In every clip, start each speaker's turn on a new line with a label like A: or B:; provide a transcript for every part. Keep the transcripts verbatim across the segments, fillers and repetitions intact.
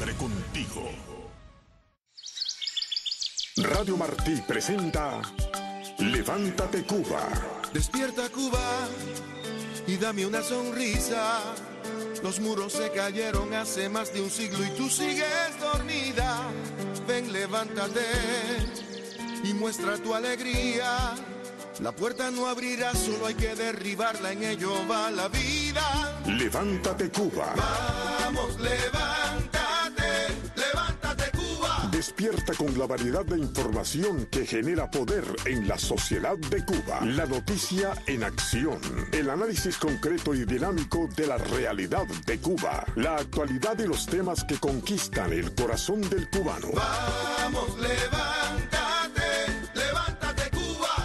A: siempre contigo. Radio Martí presenta Levántate Cuba.
B: Despierta Cuba y dame una sonrisa. Los muros se cayeron hace más de un siglo y tú sigues dormida. Ven, levántate y muestra tu alegría. La puerta no abrirá, solo hay que derribarla, en ello va la vida.
A: Levántate Cuba.
B: Vamos, levántate, levántate Cuba.
A: Despierta con la variedad de información que genera poder en la sociedad de Cuba. La noticia en acción. El análisis concreto y dinámico de la realidad de Cuba. La actualidad y los temas que conquistan el corazón del cubano.
B: Vamos, levántate, levántate Cuba.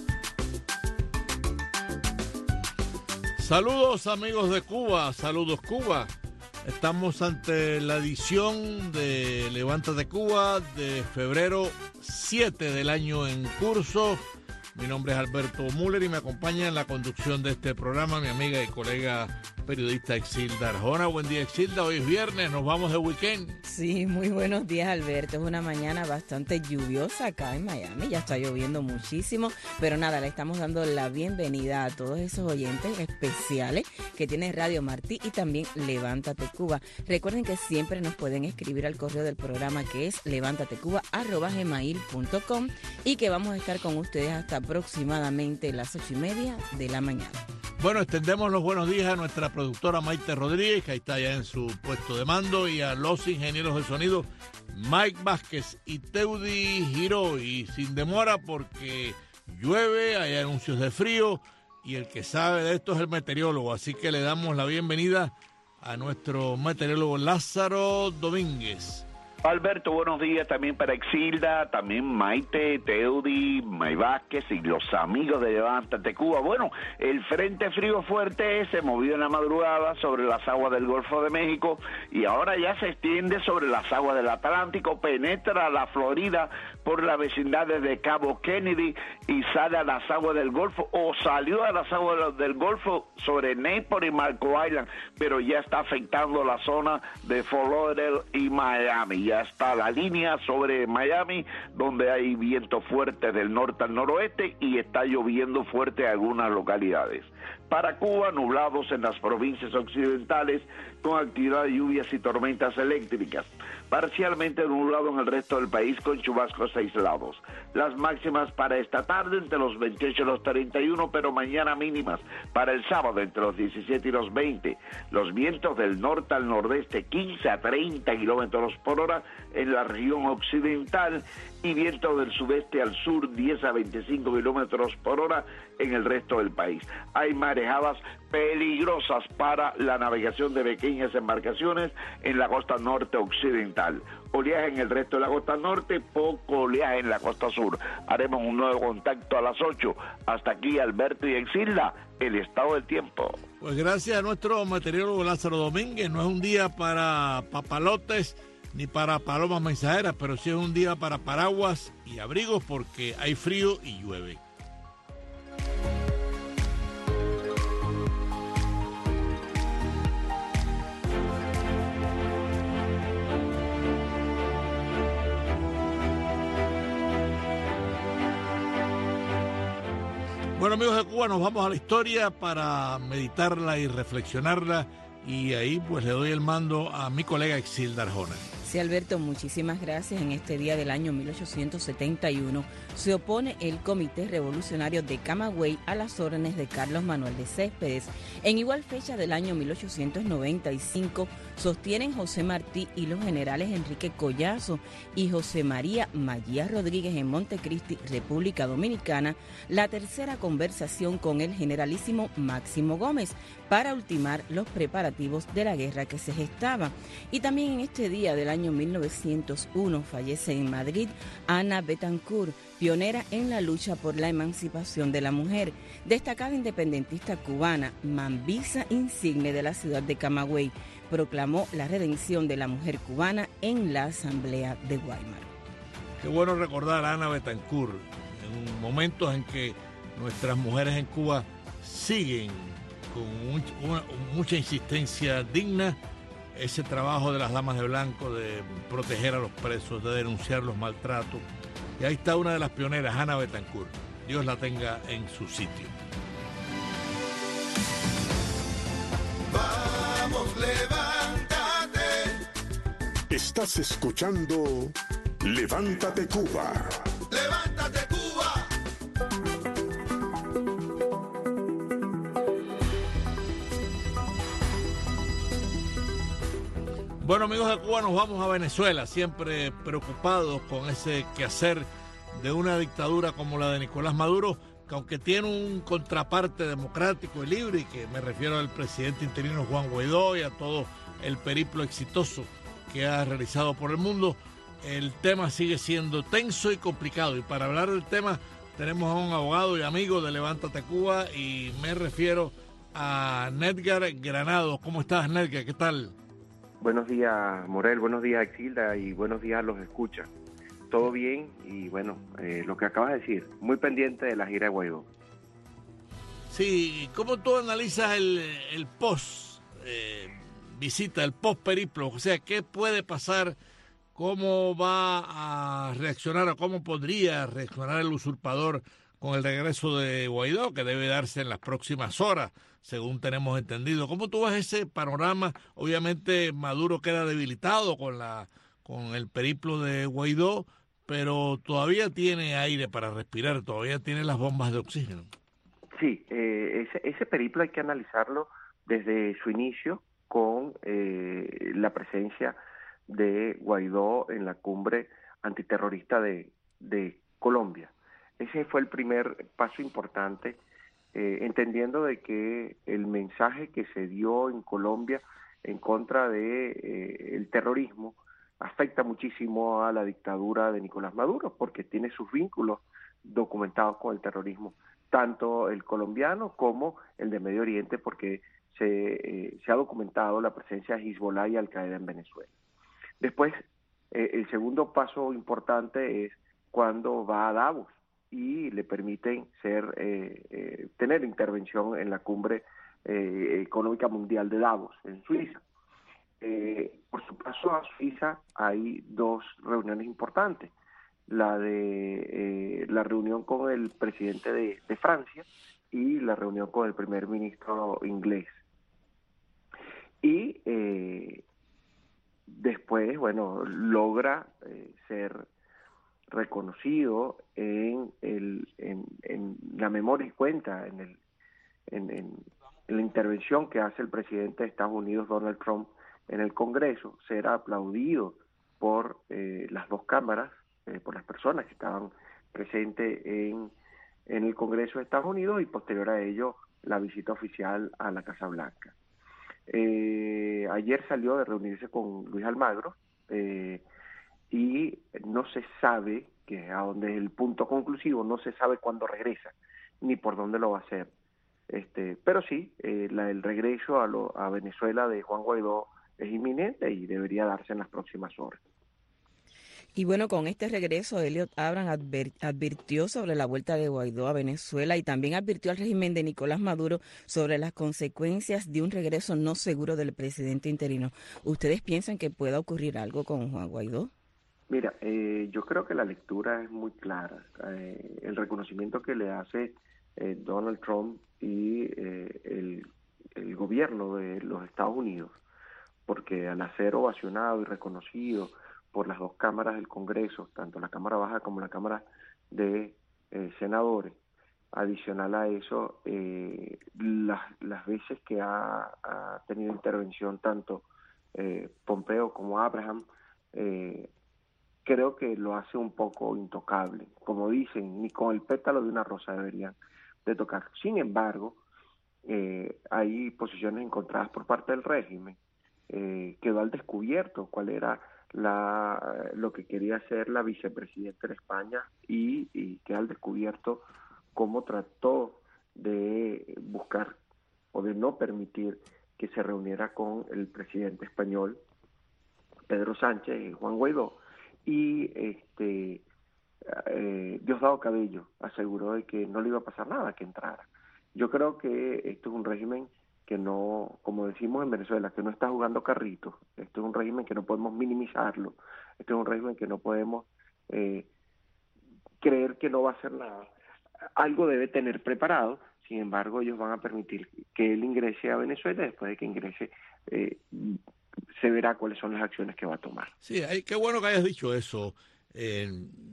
C: Saludos amigos de Cuba, saludos Cuba. Estamos ante la edición de Levántate Cuba de febrero siete del año en curso. Mi nombre es Alberto Müller y me acompaña en la conducción de este programa mi amiga y colega periodista Exilda Arjona. Buen día, Exilda. Hoy es viernes, nos vamos de weekend.
D: Sí, muy buenos días, Alberto. Es una mañana bastante lluviosa acá en Miami. Ya está lloviendo muchísimo, pero nada, le estamos dando la bienvenida a todos esos oyentes especiales que tiene Radio Martí y también Levántate Cuba. Recuerden que siempre nos pueden escribir al correo del programa que es levántatecuba arroba gmail punto com y que vamos a estar con ustedes hasta aproximadamente las ocho y media de la mañana.
C: Bueno, extendemos los buenos días a nuestra productora Maite Rodríguez, que ahí está ya en su puesto de mando, y a los ingenieros de sonido Mike Vázquez y Teudi Giró. Y sin demora, porque llueve, hay anuncios de frío, y el que sabe de esto es el meteorólogo. Así que le damos la bienvenida a nuestro meteorólogo Lázaro Domínguez.
E: Alberto, buenos días también para Exilda, también Maite, Teudi, May Vázquez y los amigos de Levántate Cuba. Bueno, el frente frío fuerte se movió en la madrugada sobre las aguas del Golfo de México y ahora ya se extiende sobre las aguas del Atlántico, penetra la Florida por la vecindad de Cabo Kennedy y sale a las aguas del Golfo, o salió a las aguas del Golfo sobre Naples y Marco Island, pero ya está afectando la zona de Fort Lauderdale y Miami. Ya está la línea sobre Miami, donde hay viento fuerte del norte al noroeste y está lloviendo fuerte en algunas localidades. Para Cuba, nublados en las provincias occidentales, con actividad de lluvias y tormentas eléctricas. Parcialmente nublado en el resto del país con chubascos aislados. Las máximas para esta tarde entre los veintiocho y los treinta y uno, pero mañana mínimas para el sábado entre los diecisiete y los veinte. Los vientos del norte al nordeste quince a treinta kilómetros por hora en la región occidental y viento del sudeste al sur diez a veinticinco kilómetros por hora en el resto del país. Hay marejadas peligrosas para la navegación de pequeñas embarcaciones en la costa norte occidental. Oleaje en el resto de la costa norte, poco oleaje en la costa sur. Haremos un nuevo contacto a las ocho. Hasta aquí, Alberto y Exilda, el estado del tiempo.
C: Pues gracias a nuestro meteorólogo Lázaro Domínguez. No es un día para papalotes ni para palomas mensajeras, pero sí es un día para paraguas y abrigos porque hay frío y llueve. Bueno, amigos de Cuba, nos vamos a la historia para meditarla y reflexionarla, y ahí pues le doy el mando a mi colega Exilda Arjona.
D: Sí, Alberto, muchísimas gracias. En este día del año mil ochocientos setenta y uno se opone el Comité Revolucionario de Camagüey a las órdenes de Carlos Manuel de Céspedes. En igual fecha del año mil ochocientos noventa y cinco sostienen José Martí y los generales Enrique Collazo y José María Maguía Rodríguez en Montecristi, República Dominicana, la tercera conversación con el generalísimo Máximo Gómez para ultimar los preparativos de la guerra que se gestaba. Y también en este día del año mil novecientos uno fallece en Madrid Ana Betancourt, pionera en la lucha por la emancipación de la mujer, destacada independentista cubana, mambisa insigne de la ciudad de Camagüey, proclamó la redención de la mujer cubana en la Asamblea de Weimar.
C: Qué bueno recordar a Ana Betancourt en momentos en que nuestras mujeres en Cuba siguen con mucha, una, mucha insistencia digna ese trabajo de las damas de blanco de proteger a los presos, de denunciar los maltratos. Y ahí está una de las pioneras, Ana Betancourt. Dios la tenga en su sitio.
B: Vamos, levántate.
A: Estás escuchando Levántate Cuba.
B: Levántate Cuba.
C: Bueno, amigos de Cuba, nos vamos a Venezuela, siempre preocupados con ese quehacer de una dictadura como la de Nicolás Maduro, que aunque tiene un contraparte democrático y libre, y que me refiero al presidente interino Juan Guaidó y a todo el periplo exitoso que ha realizado por el mundo, el tema sigue siendo tenso y complicado. Y para hablar del tema tenemos a un abogado y amigo de Levántate Cuba, y me refiero a Nedgar Granados. ¿Cómo estás, Nedgar? ¿Qué tal?
F: Buenos días, Morel, buenos días, Exilda, y buenos días a los escuchas. Todo bien, y bueno, eh, lo que acabas de decir, muy pendiente de la gira de Guaidó.
C: Sí, ¿cómo tú analizas el, el post eh, visita, el post periplo? O sea, ¿qué puede pasar? ¿Cómo va a reaccionar o cómo podría reaccionar el usurpador con el regreso de Guaidó, que debe darse en las próximas horas, según tenemos entendido? ¿Cómo tú ves ese panorama? Obviamente Maduro queda debilitado con la con el periplo de Guaidó, pero todavía tiene aire para respirar, todavía tiene las bombas de oxígeno.
F: Sí, eh, ese, ese periplo hay que analizarlo desde su inicio con eh, la presencia de Guaidó en la cumbre antiterrorista de, de Colombia. Ese fue el primer paso importante, eh, entendiendo de que el mensaje que se dio en Colombia en contra de eh, el terrorismo afecta muchísimo a la dictadura de Nicolás Maduro, porque tiene sus vínculos documentados con el terrorismo, tanto el colombiano como el de Medio Oriente, porque se, eh, se ha documentado la presencia de Hezbollah y Al-Qaeda en Venezuela. Después, eh, el segundo paso importante es cuando va a Davos y le permiten ser eh, eh, tener intervención en la cumbre eh, económica mundial de Davos, en Suiza. Eh, por su paso a Suiza hay dos reuniones importantes, la de eh, la reunión con el presidente de, de Francia y la reunión con el primer ministro inglés. Y eh, después, bueno, logra eh, ser reconocido en, el, en, en la memoria y cuenta, en, el, en, en, en la intervención que hace el presidente de Estados Unidos, Donald Trump, en el Congreso, será aplaudido por eh, las dos cámaras, eh, por las personas que estaban presentes en, en el Congreso de Estados Unidos, y posterior a ello la visita oficial a la Casa Blanca. Eh, ayer salió de reunirse con Luis Almagro, eh, y no se sabe, que a donde es el punto conclusivo, no se sabe cuándo regresa, ni por dónde lo va a hacer. Este, pero sí, eh, la, el regreso a, lo, a Venezuela de Juan Guaidó es inminente y debería darse en las próximas horas.
D: Y bueno, con este regreso, Elliot Abrams adver, advirtió sobre la vuelta de Guaidó a Venezuela y también advirtió al régimen de Nicolás Maduro sobre las consecuencias de un regreso no seguro del presidente interino. ¿Ustedes piensan que pueda ocurrir algo con Juan Guaidó?
F: Mira, eh, yo creo que la lectura es muy clara. Eh, el reconocimiento que le hace eh, Donald Trump y eh, el, el gobierno de los Estados Unidos, porque al ser ovacionado y reconocido por las dos cámaras del Congreso, tanto la Cámara Baja como la Cámara de eh, Senadores, adicional a eso, eh, las, las veces que ha, ha tenido intervención tanto eh, Pompeo como Abraham, eh, creo que lo hace un poco intocable. Como dicen, ni con el pétalo de una rosa deberían de tocar. Sin embargo, eh, hay posiciones encontradas por parte del régimen. Eh, quedó al descubierto cuál era la, lo que quería hacer la vicepresidenta de España y, y queda al descubierto cómo trató de buscar o de no permitir que se reuniera con el presidente español Pedro Sánchez y Juan Guaidó, y este eh, Diosdado Cabello aseguró de que no le iba a pasar nada que entrara. Yo creo que esto es un régimen que no, como decimos en Venezuela, que no está jugando carritos. Esto es un régimen que no podemos minimizarlo. Esto es un régimen que no podemos eh, creer que no va a hacer nada. Algo debe tener preparado. Sin embargo, ellos van a permitir que él ingrese a Venezuela. Después de que ingrese, eh, se verá cuáles son las acciones que va a tomar.
C: Sí, hay, qué bueno que hayas dicho eso, eh,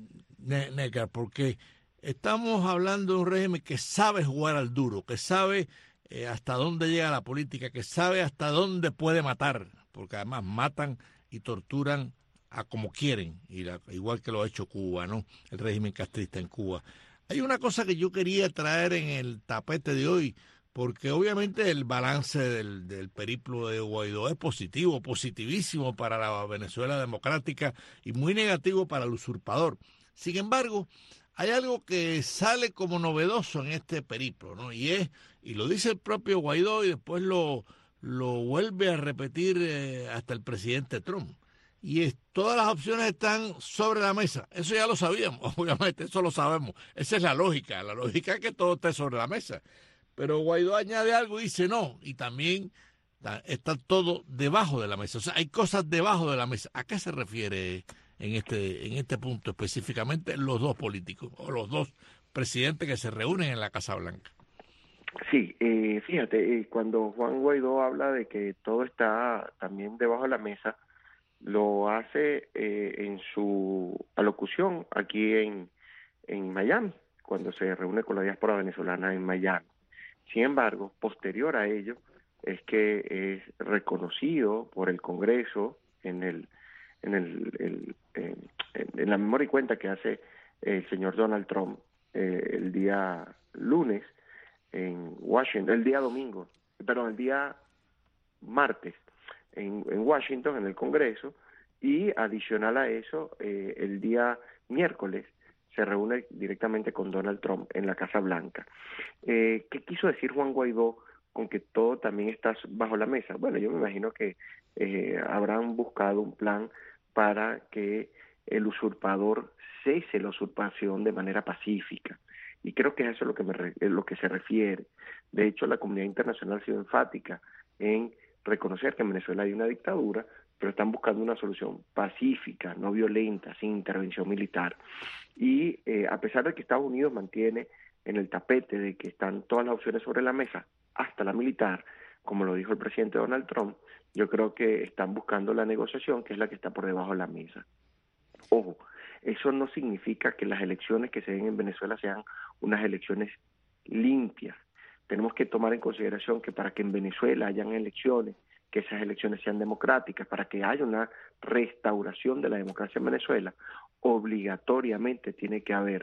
C: Nécar, porque estamos hablando de un régimen que sabe jugar al duro, que sabe eh, hasta dónde llega la política, que sabe hasta dónde puede matar, porque además matan y torturan a como quieren, y la, igual que lo ha hecho Cuba, ¿no? El régimen castrista en Cuba. Hay una cosa que yo quería traer en el tapete de hoy, porque obviamente el balance del, del periplo de Guaidó es positivo, positivísimo para la Venezuela democrática y muy negativo para el usurpador. Sin embargo, hay algo que sale como novedoso en este periplo, ¿no? Y es, y lo dice el propio Guaidó y después lo, lo vuelve a repetir eh, hasta el presidente Trump. Y es, todas las opciones están sobre la mesa. Eso ya lo sabíamos, obviamente, eso lo sabemos. Esa es la lógica. La lógica es que todo esté sobre la mesa. Pero Guaidó añade algo y dice no. Y también está todo debajo de la mesa. O sea, hay cosas debajo de la mesa. ¿A qué se refiere en este, en este punto específicamente los dos políticos o los dos presidentes que se reúnen en la Casa Blanca?
F: Sí, eh, fíjate, eh, cuando Juan Guaidó habla de que todo está también debajo de la mesa, lo hace eh, en su alocución aquí en, en Miami, cuando se reúne con la diáspora venezolana en Miami. Sin embargo, posterior a ello, es que es reconocido por el Congreso en el en el, el en, en la memoria y cuenta que hace el señor Donald Trump eh, el día lunes en Washington, el día domingo, perdón, el día martes en, en Washington, en el Congreso, y adicional a eso, eh, el día miércoles se reúne directamente con Donald Trump en la Casa Blanca. Eh, ¿Qué quiso decir Juan Guaidó con que todo también está bajo la mesa? Bueno, yo me imagino que eh, habrán buscado un plan para que el usurpador cese la usurpación de manera pacífica. Y creo que eso es lo que, me re, es lo que se refiere. De hecho, la comunidad internacional ha sido enfática en reconocer que en Venezuela hay una dictadura, pero están buscando una solución pacífica, no violenta, sin intervención militar. Y eh, a pesar de que Estados Unidos mantiene en el tapete de que están todas las opciones sobre la mesa, hasta la militar, como lo dijo el presidente Donald Trump, yo creo que están buscando la negociación, que es la que está por debajo de la mesa. Ojo, eso no significa que las elecciones que se den en Venezuela sean unas elecciones limpias. Tenemos que tomar en consideración que para que en Venezuela hayan elecciones, que esas elecciones sean democráticas, para que haya una restauración de la democracia en Venezuela, obligatoriamente tiene que haber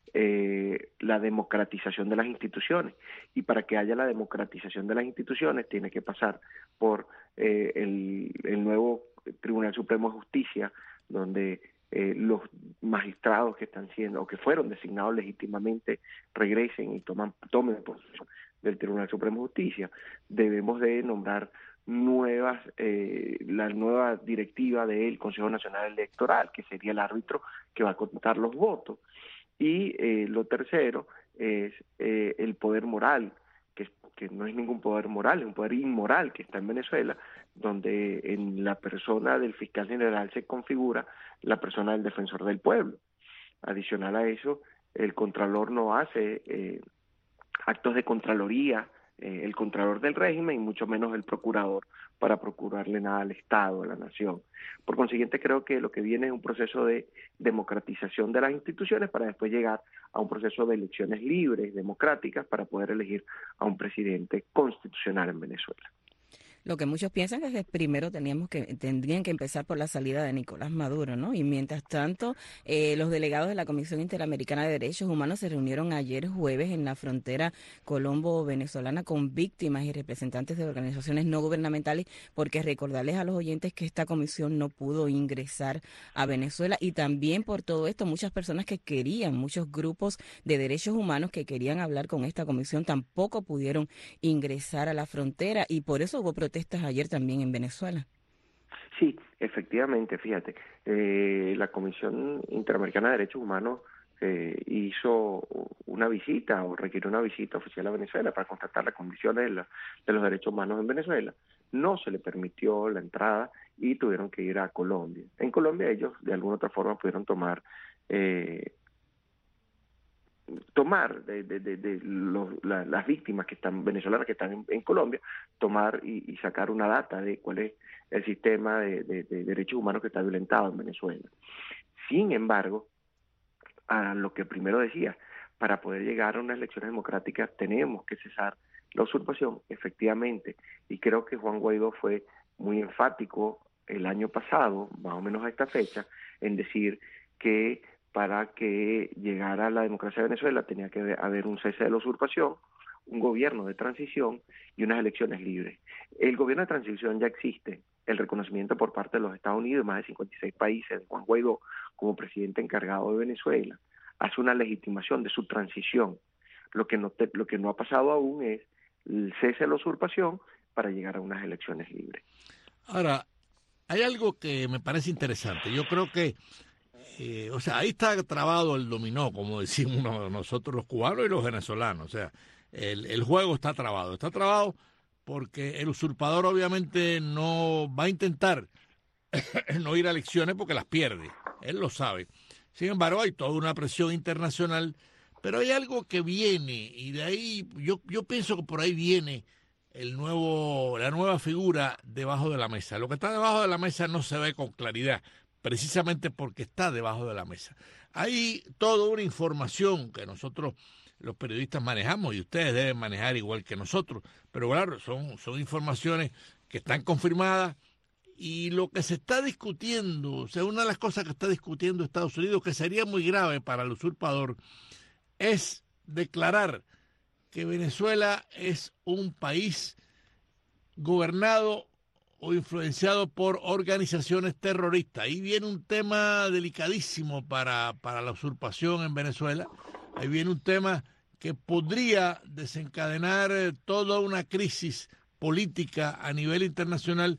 F: eh, la democratización de las instituciones. Y para que haya la democratización de las instituciones tiene que pasar por eh, el, el nuevo Tribunal Supremo de Justicia, donde eh, los magistrados que están siendo o que fueron designados legítimamente regresen y toman, tomen posesión del Tribunal Supremo de Justicia. Debemos de nombrar nuevas, eh, la nueva directiva del Consejo Nacional Electoral, que sería el árbitro que va a contar los votos. Y eh, lo tercero es eh, el poder moral, que, que no es ningún poder moral, es un poder inmoral que está en Venezuela, donde en la persona del fiscal general se configura la persona del defensor del pueblo. Adicional a eso, el contralor no hace eh, actos de contraloría, eh, el contralor del régimen y mucho menos el procurador para procurarle nada al Estado, a la nación. Por consiguiente, creo que lo que viene es un proceso de democratización de las instituciones para después llegar a un proceso de elecciones libres, democráticas, para poder elegir a un presidente constitucional en Venezuela.
D: Lo que muchos piensan es que primero teníamos que tendrían que empezar por la salida de Nicolás Maduro, ¿no? Y mientras tanto, eh, los delegados de la Comisión Interamericana de Derechos Humanos se reunieron ayer jueves en la frontera colombo-venezolana con víctimas y representantes de organizaciones no gubernamentales, porque recordarles a los oyentes que esta comisión no pudo ingresar a Venezuela, y también por todo esto muchas personas que querían, muchos grupos de derechos humanos que querían hablar con esta comisión tampoco pudieron ingresar a la frontera, y por eso hubo protestas ayer también en Venezuela.
F: Sí, efectivamente, fíjate, eh, la Comisión Interamericana de Derechos Humanos eh, hizo una visita o requirió una visita oficial a Venezuela para constatar las condiciones de, la, de los derechos humanos en Venezuela. No se le permitió la entrada y tuvieron que ir a Colombia. En Colombia ellos de alguna otra forma pudieron tomar eh, tomar de, de, de, de los, la, las víctimas que están venezolanas que están en, en Colombia, tomar y, y sacar una data de cuál es el sistema de, de, de derechos humanos que está violentado en Venezuela. Sin embargo, a lo que primero decía, para poder llegar a unas elecciones democráticas tenemos que cesar la usurpación, efectivamente, y creo que Juan Guaidó fue muy enfático el año pasado, más o menos a esta fecha, en decir que para que llegara la democracia de Venezuela tenía que haber un cese de la usurpación, un gobierno de transición y unas elecciones libres. El gobierno de transición ya existe, el reconocimiento por parte de los Estados Unidos y más de cincuenta y seis países de Juan Guaidó como presidente encargado de Venezuela, hace una legitimación de su transición. Lo que no, te, lo que no ha pasado aún es el cese de la usurpación para llegar a unas elecciones libres.
C: Ahora, hay algo que me parece interesante. Yo creo que, eh, o sea, ahí está trabado el dominó, como decimos nosotros los cubanos y los venezolanos. O sea, el, el juego está trabado. Está trabado porque el usurpador obviamente no va a intentar no ir a elecciones porque las pierde. Él lo sabe. Sin embargo, hay toda una presión internacional, pero hay algo que viene y de ahí yo, yo pienso que por ahí viene el nuevo, la nueva figura debajo de la mesa. Lo que está debajo de la mesa no se ve con claridad, precisamente porque está debajo de la mesa. Hay toda una información que nosotros los periodistas manejamos y ustedes deben manejar igual que nosotros, pero claro, son, son informaciones que están confirmadas y lo que se está discutiendo, o sea, una de las cosas que está discutiendo Estados Unidos que sería muy grave para el usurpador es declarar que Venezuela es un país gobernado o influenciado por organizaciones terroristas. Ahí viene un tema delicadísimo para, para la usurpación en Venezuela. Ahí viene un tema que podría desencadenar toda una crisis política a nivel internacional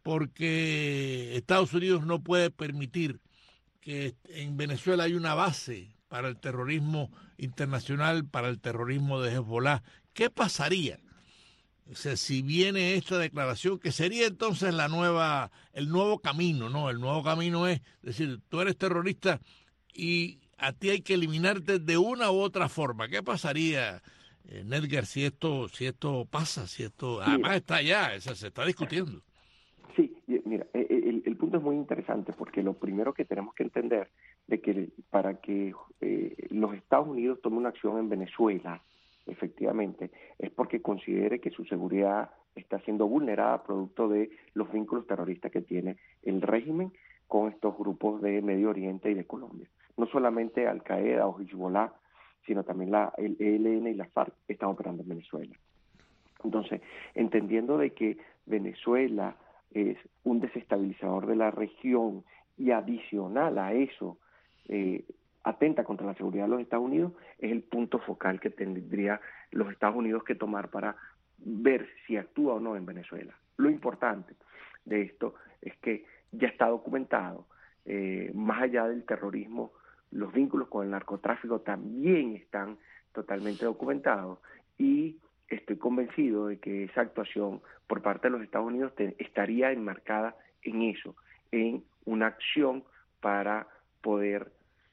C: porque Estados Unidos no puede permitir que en Venezuela haya una base para el terrorismo internacional, para el terrorismo de Hezbollah. ¿Qué pasaría? O sea, si viene esta declaración, que sería entonces la nueva, el nuevo camino, ¿no? El nuevo camino es decir, tú eres terrorista y a ti hay que eliminarte de una u otra forma. ¿Qué pasaría, eh, Nedgar, si esto, si esto pasa, si esto, además está allá, o sea, se está discutiendo?
F: Sí, mira, el, el punto es muy interesante porque lo primero que tenemos que entender de que para que eh, los Estados Unidos tomen una acción en Venezuela, efectivamente, es porque considere que su seguridad está siendo vulnerada producto de los vínculos terroristas que tiene el régimen con estos grupos de Medio Oriente y de Colombia. No solamente Al-Qaeda o Hezbollah, sino también la, el E L N y la FARC están operando en Venezuela. Entonces, entendiendo de que Venezuela es un desestabilizador de la región y adicional a eso, eh, atenta contra la seguridad de los Estados Unidos, es el punto focal que tendría los Estados Unidos que tomar para ver si actúa o no en Venezuela. Lo importante de esto es que ya está documentado, eh, más allá del terrorismo, los vínculos con el narcotráfico también están totalmente documentados y estoy convencido de que esa actuación por parte de los Estados Unidos te, estaría enmarcada en eso, en una acción para poder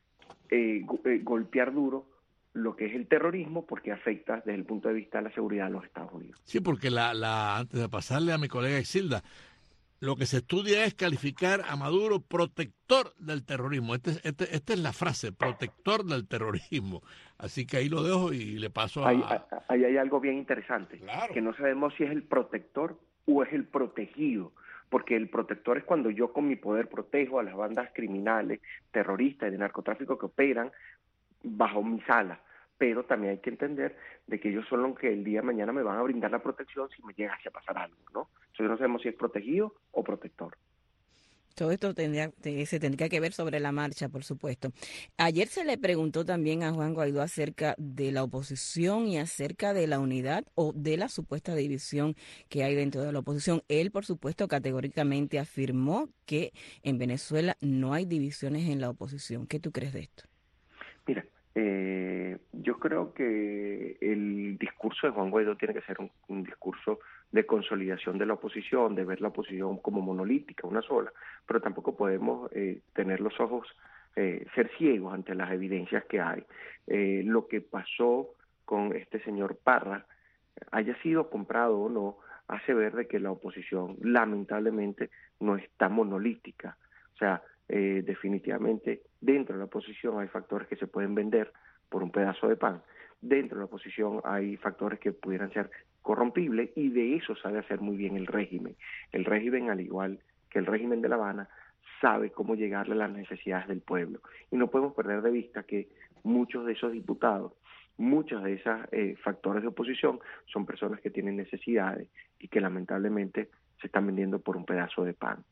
F: eh, go- eh, golpear duro lo que es el terrorismo porque afecta desde el punto de vista de la seguridad de los Estados Unidos.
C: Sí, porque la, la antes de pasarle a mi colega Exilda, lo que se estudia es calificar a Maduro protector del terrorismo. Este, este, esta es la frase, protector del terrorismo. Así que ahí lo dejo y le paso a...
F: Ahí, ahí hay algo bien interesante,
C: Claro.
F: que no sabemos si es el protector o es el protegido, porque el protector es cuando yo con mi poder protejo a las bandas criminales, terroristas y de narcotráfico que operan bajo mis alas, pero también hay que entender de que ellos son los que el día de mañana me van a brindar la protección si me llegase a pasar algo, ¿no? Entonces no sabemos si es protegido o protector.
D: Todo esto tendría, se tendría que ver sobre la marcha, por supuesto. Ayer se le preguntó también a Juan Guaidó acerca de la oposición y acerca de la unidad o de la supuesta división que hay dentro de la oposición. Él, por supuesto, categóricamente afirmó que en Venezuela no hay divisiones en la oposición. ¿Qué tú crees de esto?
F: Mira, Eh, yo creo que el discurso de Juan Guaidó tiene que ser un, un discurso de consolidación de la oposición, de ver la oposición como monolítica, una sola, pero tampoco podemos eh, tener los ojos, eh, ser ciegos ante las evidencias que hay. Eh, lo que pasó con este señor Parra, haya sido comprado o no, hace ver de que la oposición lamentablemente no está monolítica. O sea, eh, definitivamente dentro de la oposición hay factores que se pueden vender por un pedazo de pan. Dentro de la oposición hay factores que pudieran ser corrompibles y de eso sabe hacer muy bien el régimen. El régimen, al igual que el régimen de La Habana, sabe cómo llegarle a las necesidades del pueblo. Y no podemos perder de vista que muchos de esos diputados, muchos de esos eh, factores de oposición son personas que tienen necesidades y que lamentablemente se están vendiendo por un pedazo de pan.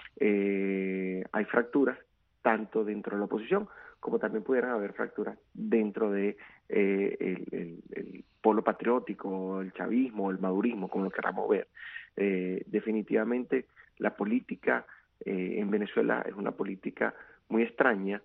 F: Eh, hay fracturas tanto dentro de la oposición como también pudieran haber fracturas dentro de eh, el, el, el polo patriótico, el chavismo, el madurismo, como lo queramos ver. Eh, definitivamente la política eh, en Venezuela es una política muy extraña.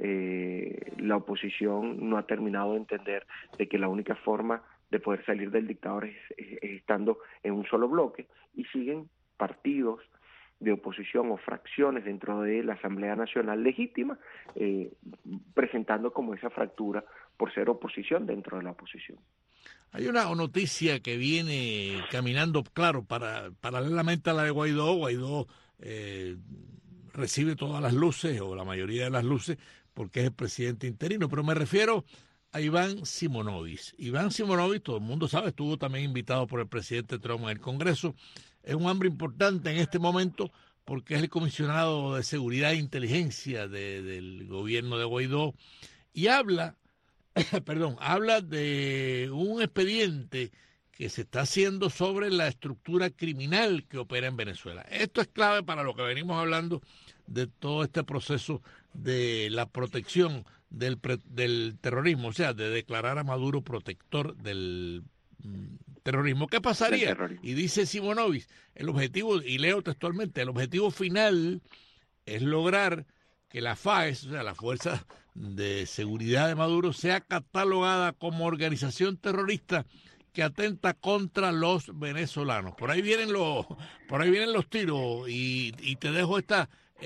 F: Eh, la oposición no ha terminado de entender de que la única forma de poder salir del dictador es, es, es estando en un solo bloque, y siguen partidos de oposición o fracciones dentro de la Asamblea Nacional legítima, eh, presentando como esa fractura por ser oposición dentro de la oposición.
C: Hay una noticia que viene caminando, claro, para, paralelamente a la de Guaidó. Guaidó eh, recibe todas las luces, o la mayoría de las luces, porque es el presidente interino, pero me refiero a Iván Simonovic. Iván Simonovic, todo el mundo sabe, estuvo también invitado por el presidente Trump en el Congreso. Es un hombre importante en este momento porque es el comisionado de Seguridad e Inteligencia de, del gobierno de Guaidó, y habla, perdón, habla de un expediente que se está haciendo sobre la estructura criminal que opera en Venezuela. Esto es clave para lo que venimos hablando de todo este proceso de la protección del, del terrorismo, o sea, de declarar a Maduro protector del terrorismo. ¿Qué pasaría? Y dice Simonovic, el objetivo, y leo textualmente, el objetivo final es lograr que la FAES, o sea, la Fuerza de Seguridad de Maduro, sea catalogada como organización terrorista que atenta contra los venezolanos. Por ahí vienen los, por ahí vienen los tiros, y, y te dejo esta,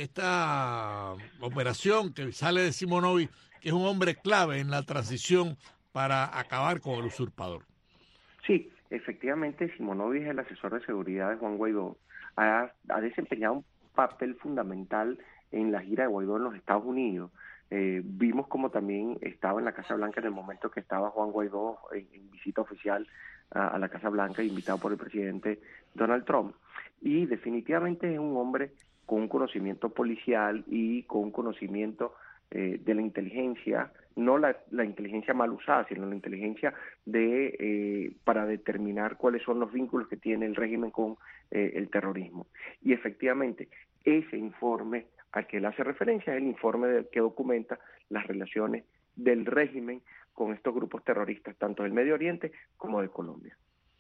C: esta operación que sale de Simonovic, que es un hombre clave en la transición para acabar con el usurpador.
F: Sí, efectivamente, Simonovic es el asesor de seguridad de Juan Guaidó. Ha, ha desempeñado un papel fundamental en la gira de Guaidó en los Estados Unidos. Eh, vimos como también estaba en la Casa Blanca en el momento que estaba Juan Guaidó en, en visita oficial a, a la Casa Blanca, invitado por el presidente Donald Trump. Y definitivamente es un hombre con un conocimiento policial y con un conocimiento eh, de la inteligencia, no la, la inteligencia mal usada, sino la inteligencia de eh, para determinar cuáles son los vínculos que tiene el régimen con eh, el terrorismo. Y efectivamente, ese informe al que él hace referencia es el informe de, que documenta las relaciones del régimen con estos grupos terroristas, tanto del Medio Oriente como de Colombia.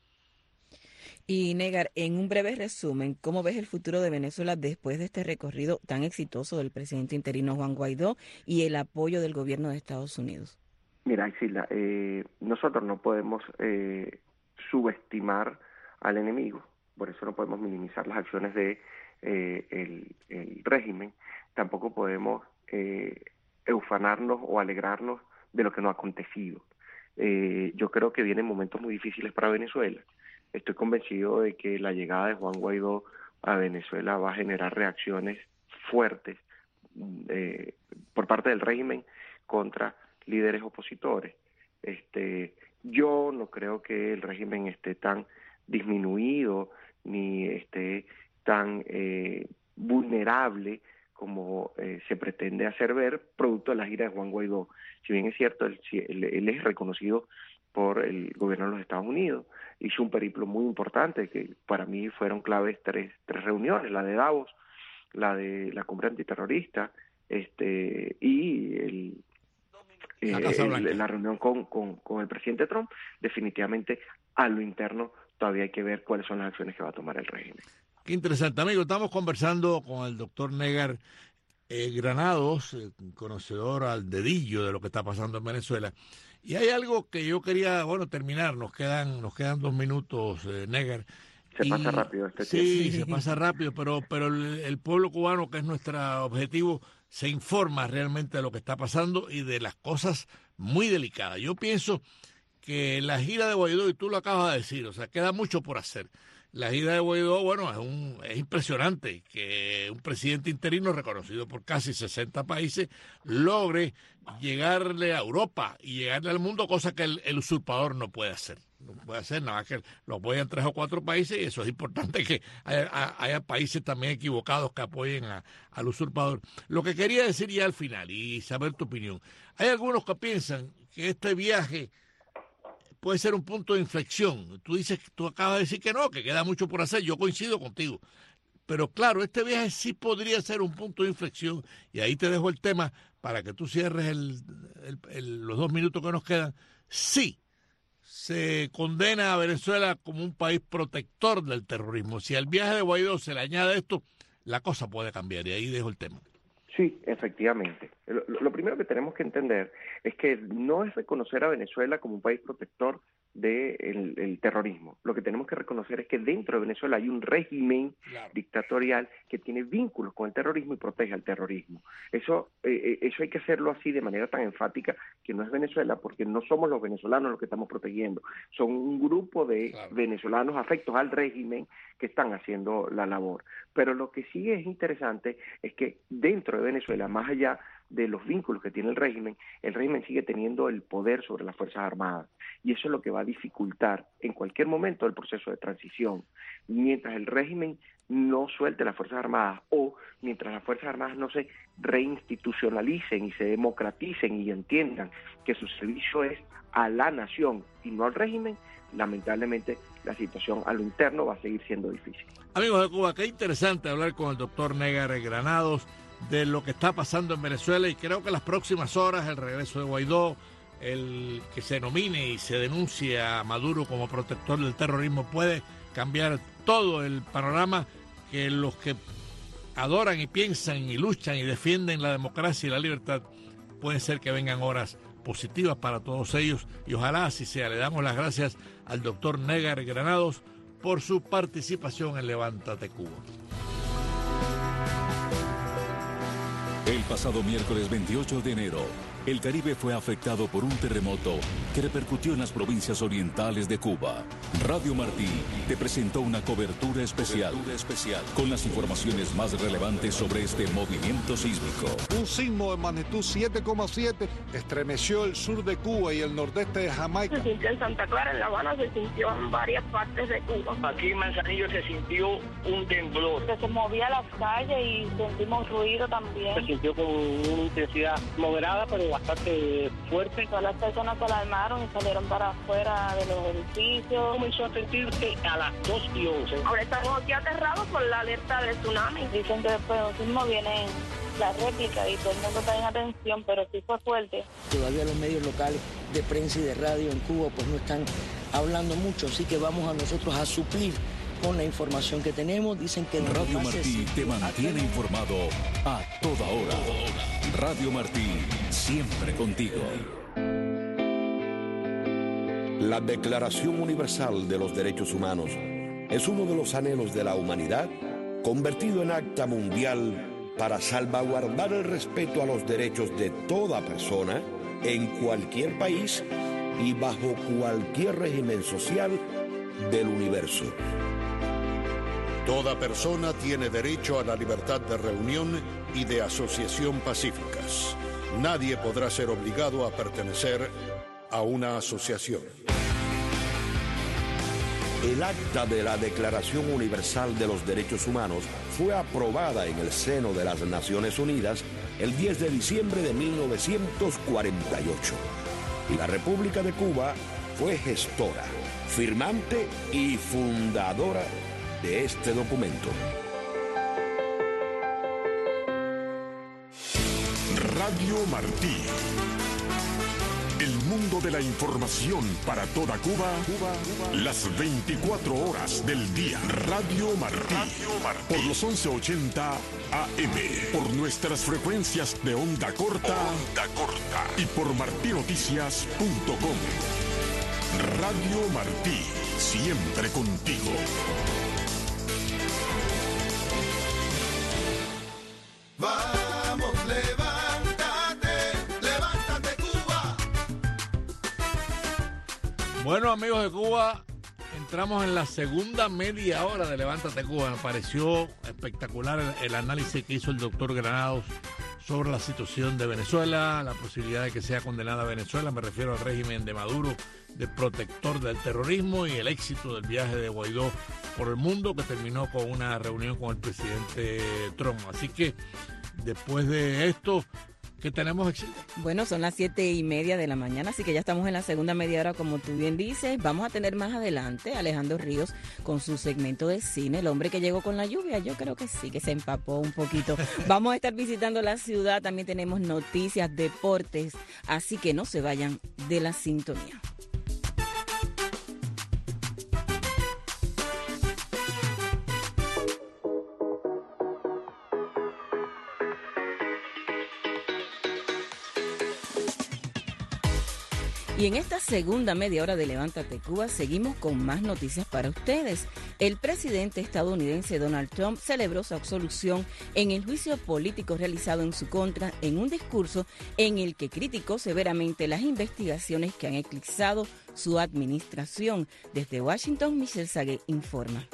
D: Y Negar, en un breve resumen, ¿cómo ves el futuro de Venezuela después de este recorrido tan exitoso del presidente interino Juan Guaidó y el apoyo del gobierno de Estados Unidos?
F: Mira, Isila, eh, nosotros no podemos eh, subestimar al enemigo, por eso no podemos minimizar las acciones de eh, el, el régimen, tampoco podemos eh, eufanarnos o alegrarnos de lo que no ha acontecido. Eh, yo creo que vienen momentos muy difíciles para Venezuela. Estoy convencido de que la llegada de Juan Guaidó a Venezuela va a generar reacciones fuertes eh, por parte del régimen contra líderes opositores. Este, yo no creo que el régimen esté tan disminuido ni esté tan eh, vulnerable como eh, se pretende hacer ver, producto de la gira de Juan Guaidó. Si bien es cierto, él, él, él es reconocido por el gobierno de los Estados Unidos, hizo un periplo muy importante, que para mí fueron claves tres, tres reuniones, la de Davos, la de la cumbre antiterrorista, este y el,
C: la,
F: eh, el, la reunión con, con, con el presidente Trump. Definitivamente, a lo interno todavía hay que ver cuáles son las acciones que va a tomar el régimen.
C: Qué interesante, amigo. Estamos conversando con el doctor Negar eh, Granados, eh, conocedor al dedillo de lo que está pasando en Venezuela. Y hay algo que yo quería, bueno, terminar, nos quedan nos quedan dos minutos, eh, Negar.
F: Se
C: y,
F: pasa rápido este
C: sí,
F: tiempo.
C: Sí, se pasa rápido, pero, pero el, el pueblo cubano, que es nuestro objetivo, se informa realmente de lo que está pasando y de las cosas muy delicadas. Yo pienso que la gira de Guaidó, y tú lo acabas de decir, o sea, queda mucho por hacer. La gira de Guaidó, bueno, es, un, es impresionante que un presidente interino reconocido por casi sesenta países logre llegarle a Europa y llegarle al mundo, cosa que el, el usurpador no puede hacer. No puede hacer nada más que lo apoyan tres o cuatro países, y eso es importante, que haya, haya países también equivocados que apoyen a, al usurpador. Lo que quería decir ya al final y saber tu opinión. Hay algunos que piensan que este viaje puede ser un punto de inflexión. Tú dices, tú acabas de decir que no, que queda mucho por hacer. Yo coincido contigo. Pero claro, este viaje sí podría ser un punto de inflexión, y ahí te dejo el tema para que tú cierres el, el, el, los dos minutos que nos quedan. Sí, se condena a Venezuela como un país protector del terrorismo. Si al viaje de Guaidó se le añade esto, la cosa puede cambiar, y ahí dejo el tema.
F: Sí, efectivamente. Lo, lo primero que tenemos que entender es que no es reconocer a Venezuela como un país protector del el terrorismo. Lo que tenemos que reconocer es que dentro de Venezuela hay un régimen claro. dictatorial que tiene vínculos con el terrorismo y protege al terrorismo. Eso, eh, eso hay que hacerlo así de manera tan enfática, que no es Venezuela, porque no somos los venezolanos los que estamos protegiendo. Son un grupo de claro. venezolanos afectos al régimen que están haciendo la labor. Pero lo que sí es interesante es que dentro de Venezuela, más allá de los vínculos que tiene el régimen, el régimen sigue teniendo el poder sobre las Fuerzas Armadas, y eso es lo que va a dificultar en cualquier momento el proceso de transición. Mientras el régimen no suelte las Fuerzas Armadas, o mientras las Fuerzas Armadas no se reinstitucionalicen y se democraticen y entiendan que su servicio es a la nación y no al régimen, lamentablemente la situación a lo interno va a seguir siendo difícil.
C: Amigos de Cuba, qué interesante hablar con el doctor Negar Granados de lo que está pasando en Venezuela, y creo que en las próximas horas el regreso de Guaidó, el que se nomine y se denuncie a Maduro como protector del terrorismo, puede cambiar todo el panorama, que los que adoran y piensan y luchan y defienden la democracia y la libertad, pueden ser que vengan horas positivas para todos ellos, y ojalá así sea. Le damos las gracias al doctor Negar Granados por su participación en Levántate Cuba.
G: El pasado miércoles veintiocho de enero, el Caribe fue afectado por un terremoto que repercutió en las provincias orientales de Cuba. Radio Martí te presentó una cobertura especial, cobertura especial con las informaciones más relevantes sobre este movimiento sísmico.
H: Un sismo de magnitud siete coma siete estremeció el sur de Cuba y el nordeste de Jamaica.
I: Se sintió en Santa Clara, en La Habana, se sintió en varias partes de Cuba.
J: Aquí en Manzanillo se sintió un temblor.
I: Que se movía las calles y sentimos ruido también.
J: Se sintió con una intensidad moderada, pero bastante fuerte.
I: Todas las personas se alarmaron y salieron para afuera de los edificios.
J: Comenzó a sentirse a las dos y once.
I: Ahora estamos aquí aterrados por la alerta de tsunami. Dicen que después de un sismo vienen las réplicas y todo el mundo está en atención, pero sí fue fuerte.
K: Todavía los medios locales de prensa y de radio en Cuba pues no están hablando mucho, así que vamos a nosotros a suplir con la información que tenemos. Dicen que
G: Radio Martí te mantiene informado a toda hora. Radio Martí, siempre contigo.
L: La Declaración Universal de los Derechos Humanos es uno de los anhelos de la humanidad, convertido en acta mundial para salvaguardar el respeto a los derechos de toda persona en cualquier país y bajo cualquier régimen social del universo.
M: Toda persona tiene derecho a la libertad de reunión y de asociación pacíficas. Nadie podrá ser obligado a pertenecer a una asociación.
L: El acta de la Declaración Universal de los Derechos Humanos fue aprobada en el seno de las Naciones Unidas el diez de diciembre de mil novecientos cuarenta y ocho. Y la República de Cuba fue gestora, firmante y fundadora de este documento.
A: Radio Martí. El mundo de la información para toda Cuba, Cuba, Cuba. Las veinticuatro horas del día. Radio Martí. Radio Martí. Por los once ochenta A M, por nuestras frecuencias de onda corta, onda corta y por martí noticias punto com. Radio Martí, siempre contigo.
B: Vamos, levántate, levántate Cuba.
C: Bueno, amigos de Cuba, entramos en la segunda media hora de Levántate Cuba. Me pareció espectacular el, el análisis que hizo el doctor Granados sobre la situación de Venezuela, la posibilidad de que sea condenada Venezuela, me refiero al régimen de Maduro, de protector del terrorismo, y el éxito del viaje de Guaidó por el mundo, que terminó con una reunión con el presidente Trump. Así que después de esto, ¿qué tenemos, Exilda?
D: Bueno, son las siete y media de la mañana, así que ya estamos en la segunda media hora, como tú bien dices. Vamos a tener más adelante a Alejandro Ríos con su segmento de cine, El hombre que llegó con la lluvia. Yo creo que sí, que se empapó un poquito. Vamos a estar visitando la ciudad, también tenemos noticias, deportes, así que no se vayan de la sintonía. Y en esta segunda media hora de Levántate Cuba seguimos con más noticias para ustedes. El presidente estadounidense Donald Trump celebró su absolución en el juicio político realizado en su contra en un discurso en el que criticó severamente las investigaciones que han eclipsado su administración. Desde Washington, Michelle Sagué informa.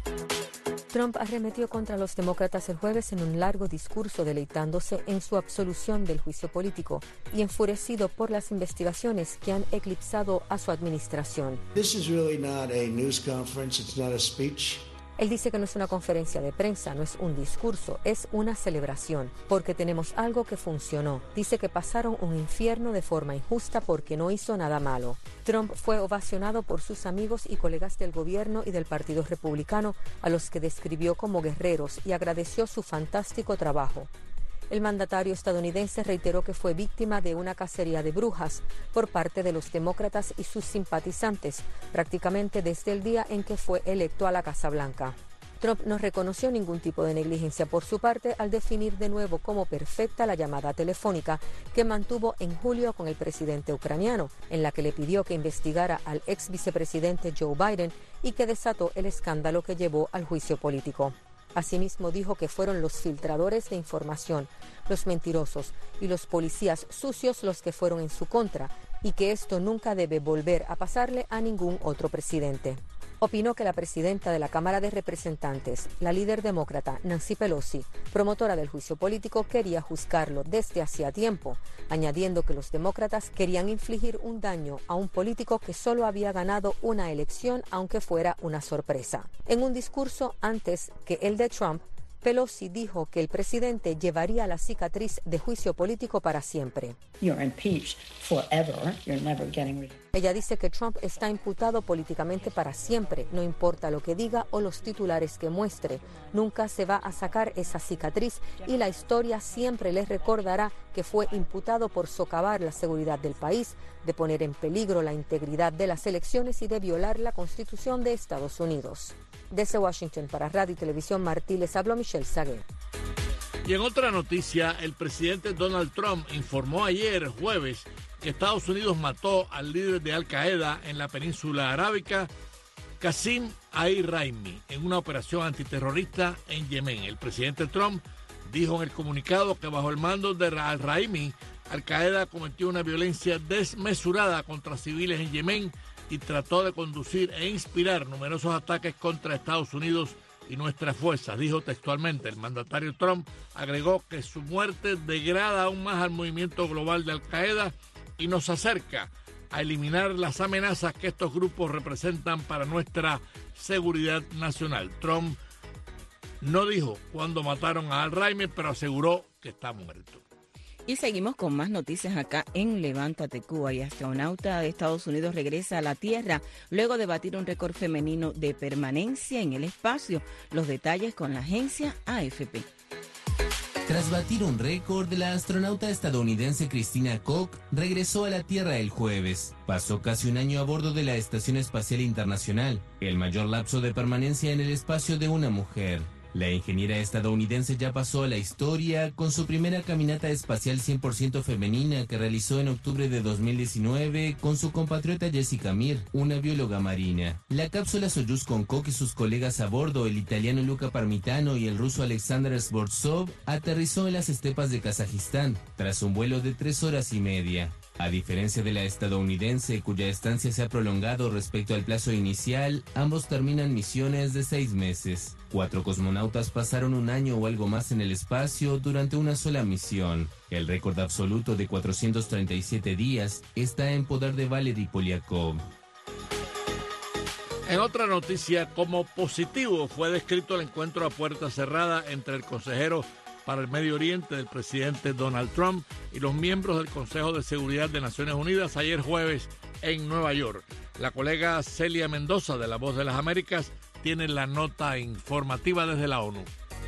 N: Trump arremetió contra los demócratas el jueves en un largo discurso deleitándose en su absolución del juicio político y enfurecido por las investigaciones que han eclipsado a su administración.
O: This is really not a news conference, it's not a speech.
N: Él dice que no es una conferencia de prensa, no es un discurso, es una celebración, porque tenemos algo que funcionó. Dice que pasaron un infierno de forma injusta porque no hizo nada malo. Trump fue ovacionado por sus amigos y colegas del gobierno y del Partido Republicano, a los que describió como guerreros, y agradeció su fantástico trabajo. El mandatario estadounidense reiteró que fue víctima de una cacería de brujas por parte de los demócratas y sus simpatizantes, prácticamente desde el día en que fue electo a la Casa Blanca. Trump no reconoció ningún tipo de negligencia por su parte al definir de nuevo como perfecta la llamada telefónica que mantuvo en julio con el presidente ucraniano, en la que le pidió que investigara al ex vicepresidente Joe Biden y que desató el escándalo que llevó al juicio político. Asimismo, dijo que fueron los filtradores de información, los mentirosos y los policías sucios los que fueron en su contra, y que esto nunca debe volver a pasarle a ningún otro presidente. Opinó que la presidenta de la Cámara de Representantes, la líder demócrata Nancy Pelosi, promotora del juicio político, quería juzgarlo desde hacía tiempo, añadiendo que los demócratas querían infligir un daño a un político que solo había ganado una elección, aunque fuera una sorpresa. En un discurso antes que el de Trump, Pelosi dijo que el presidente llevaría la cicatriz de juicio político para siempre.
P: You're impeached forever. You're never getting rid of it.
N: Ella dice que Trump está imputado políticamente para siempre, no importa lo que diga o los titulares que muestre. Nunca se va a sacar esa cicatriz y la historia siempre le recordará que fue imputado por socavar la seguridad del país, de poner en peligro la integridad de las elecciones y de violar la Constitución de Estados Unidos. Desde Washington para Radio y Televisión Martí les habló Michelle Sagué.
C: Y en otra noticia, el presidente Donald Trump informó ayer, jueves, que Estados Unidos mató al líder de Al Qaeda en la península arábica, Qasem al-Raimi, en una operación antiterrorista en Yemen. El presidente Trump dijo en el comunicado que bajo el mando de al-Raimi, Al Qaeda cometió una violencia desmesurada contra civiles en Yemen y trató de conducir e inspirar numerosos ataques contra Estados Unidos y nuestras fuerzas, dijo textualmente. El mandatario Trump agregó que su muerte degrada aún más al movimiento global de Al Qaeda y nos acerca a eliminar las amenazas que estos grupos representan para nuestra seguridad nacional. Trump no dijo cuándo mataron a al-Raimi, pero aseguró que está muerto.
D: Y seguimos con más noticias acá en Levántate Cuba. Y astronauta de Estados Unidos regresa a la Tierra luego de batir un récord femenino de permanencia en el espacio. Los detalles con la agencia A F P.
Q: Tras batir un récord, la astronauta estadounidense Christina Koch regresó a la Tierra el jueves. Pasó casi un año a bordo de la Estación Espacial Internacional, el mayor lapso de permanencia en el espacio de una mujer. La ingeniera estadounidense ya pasó a la historia con su primera caminata espacial cien por ciento femenina que realizó en octubre de dos mil diecinueve con su compatriota Jessica Mir, una bióloga marina. La cápsula Soyuz con Koch y sus colegas a bordo, el italiano Luca Parmitano y el ruso Alexander Skvortsov, aterrizó en las estepas de Kazajistán tras un vuelo de tres horas y media. A diferencia de la estadounidense, cuya estancia se ha prolongado respecto al plazo inicial, ambos terminan misiones de seis meses. Cuatro cosmonautas pasaron un año o algo más en el espacio durante una sola misión. El récord absoluto de cuatrocientos treinta y siete días está en poder de Valery Polyakov.
C: En otra noticia, como positivo fue descrito el encuentro a puerta cerrada entre el consejero para el Medio Oriente del presidente Donald Trump y los miembros del Consejo de Seguridad de Naciones Unidas ayer jueves en Nueva York. La colega Celia Mendoza de La Voz de las Américas tiene la nota informativa desde la ONU.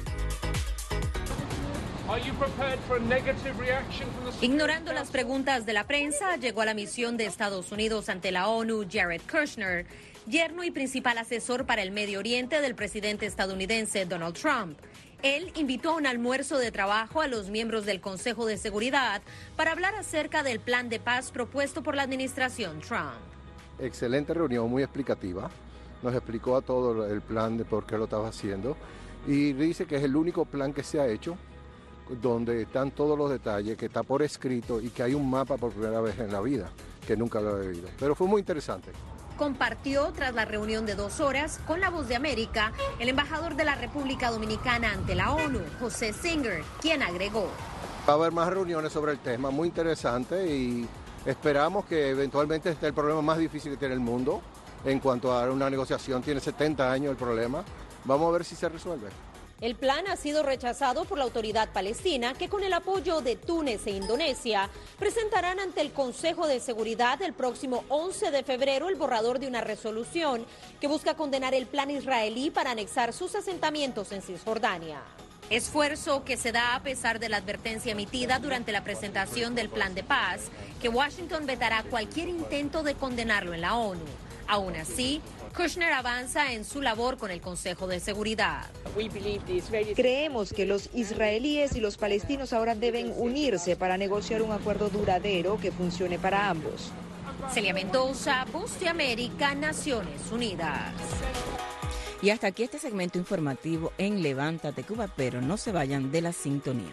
R: Ignorando las preguntas de la prensa, llegó a la misión de Estados Unidos ante la ONU Jared Kushner, yerno y principal asesor para el Medio Oriente del presidente estadounidense Donald Trump. Él invitó a un almuerzo de trabajo a los miembros del Consejo de Seguridad para hablar acerca del plan de paz propuesto por la administración Trump.
S: Excelente reunión, muy explicativa. Nos explicó a todo el plan de por qué lo estaba haciendo y dice que es el único plan que se ha hecho donde están todos los detalles, que está por escrito y que hay un mapa por primera vez en la vida, que nunca lo había visto. Pero fue muy interesante.
R: Compartió tras la reunión de dos horas con La Voz de América el embajador de la República Dominicana ante la ONU, José Singer, quien agregó:
S: Va a haber más reuniones sobre el tema, muy interesante, y esperamos que eventualmente esté el problema más difícil que tiene el mundo en cuanto a una negociación. Tiene setenta años el problema. Vamos a ver si se resuelve.
R: El plan ha sido rechazado por la autoridad palestina, que con el apoyo de Túnez e Indonesia presentarán ante el Consejo de Seguridad el próximo once de febrero el borrador de una resolución que busca condenar el plan israelí para anexar sus asentamientos en Cisjordania. Esfuerzo que se da a pesar de la advertencia emitida durante la presentación del plan de paz, que Washington vetará cualquier intento de condenarlo en la ONU. Aún así, Kushner avanza en su labor con el Consejo de Seguridad.
T: Creemos que los israelíes y los palestinos ahora deben unirse para negociar un acuerdo duradero que funcione para ambos.
R: Celia Mendoza, Voz de América, Naciones Unidas.
D: Y hasta aquí este segmento informativo en Levántate Cuba, pero no se vayan de la sintonía.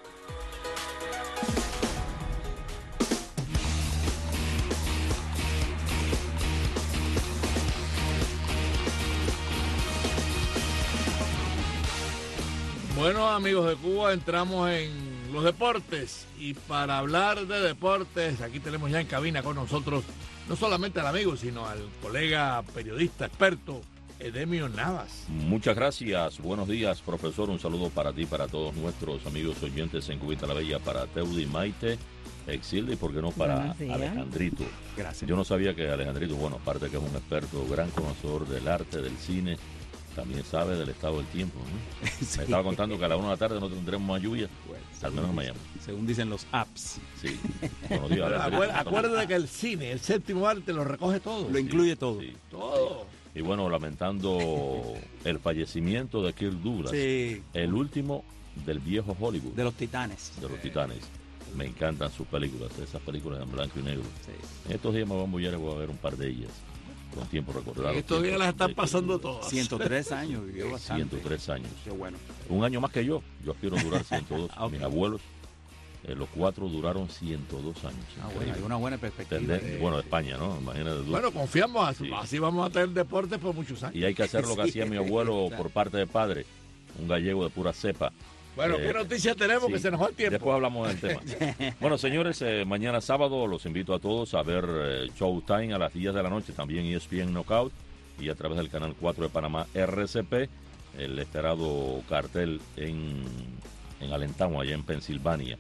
C: Bueno, amigos de Cuba, entramos en los deportes y para hablar de deportes, aquí tenemos ya en cabina con nosotros no solamente al amigo, sino al colega periodista experto, Edemio Navas.
U: Muchas gracias, buenos días, profesor, un saludo para ti, para todos nuestros amigos oyentes en Cubita la Bella, para Teudi, Maite, Exilde y por qué no para Alejandrito.
V: Gracias.
U: Yo no sabía que Alejandrito, bueno, aparte que es un experto, gran conocedor del arte, del cine, también sabe del estado del tiempo, ¿no? Sí. Me estaba contando que a la una de la tarde no tendremos más lluvia, bueno, al menos en Miami.
V: Según dicen los apps.
U: Sí. Buenos días,
C: Acuérdate, acuérdate que el cine, el séptimo arte, lo recoge todo.
V: Lo incluye todo.
C: Sí. Todo.
U: Y bueno, lamentando el fallecimiento de Kirk Douglas,
V: sí.
U: El último del viejo Hollywood.
V: De los Titanes.
U: De los Titanes. Me encantan sus películas, esas películas en blanco y negro. Sí. En estos días me voy a mullar y voy a ver un par de ellas. Con tiempo recordado.
C: Estos días las están pasando todas.
V: ciento tres años vivió bastante.
U: ciento tres años.
V: Qué bueno.
U: Un año más que yo. Yo aspiro a durar ciento dos. Okay. Mis abuelos, eh, los cuatro duraron ciento dos años.
V: Ah, bueno, hay una buena perspectiva.
U: Eh, bueno, de España, ¿no? Imagínate.
C: Bueno, confiamos, así, sí. así vamos a tener deportes por muchos años.
U: Y hay que hacer lo que sí. hacía mi abuelo por parte de padre, un gallego de pura cepa.
C: Bueno, eh, ¿qué noticias tenemos? Sí. Que se nos va el tiempo.
U: Después hablamos del tema. Bueno, señores, eh, mañana sábado los invito a todos a ver eh, Showtime a las diez de la noche, también E S P N Knockout y a través del canal cuatro de Panamá R C P, el esperado cartel en, en Allentown, allá en Pensilvania.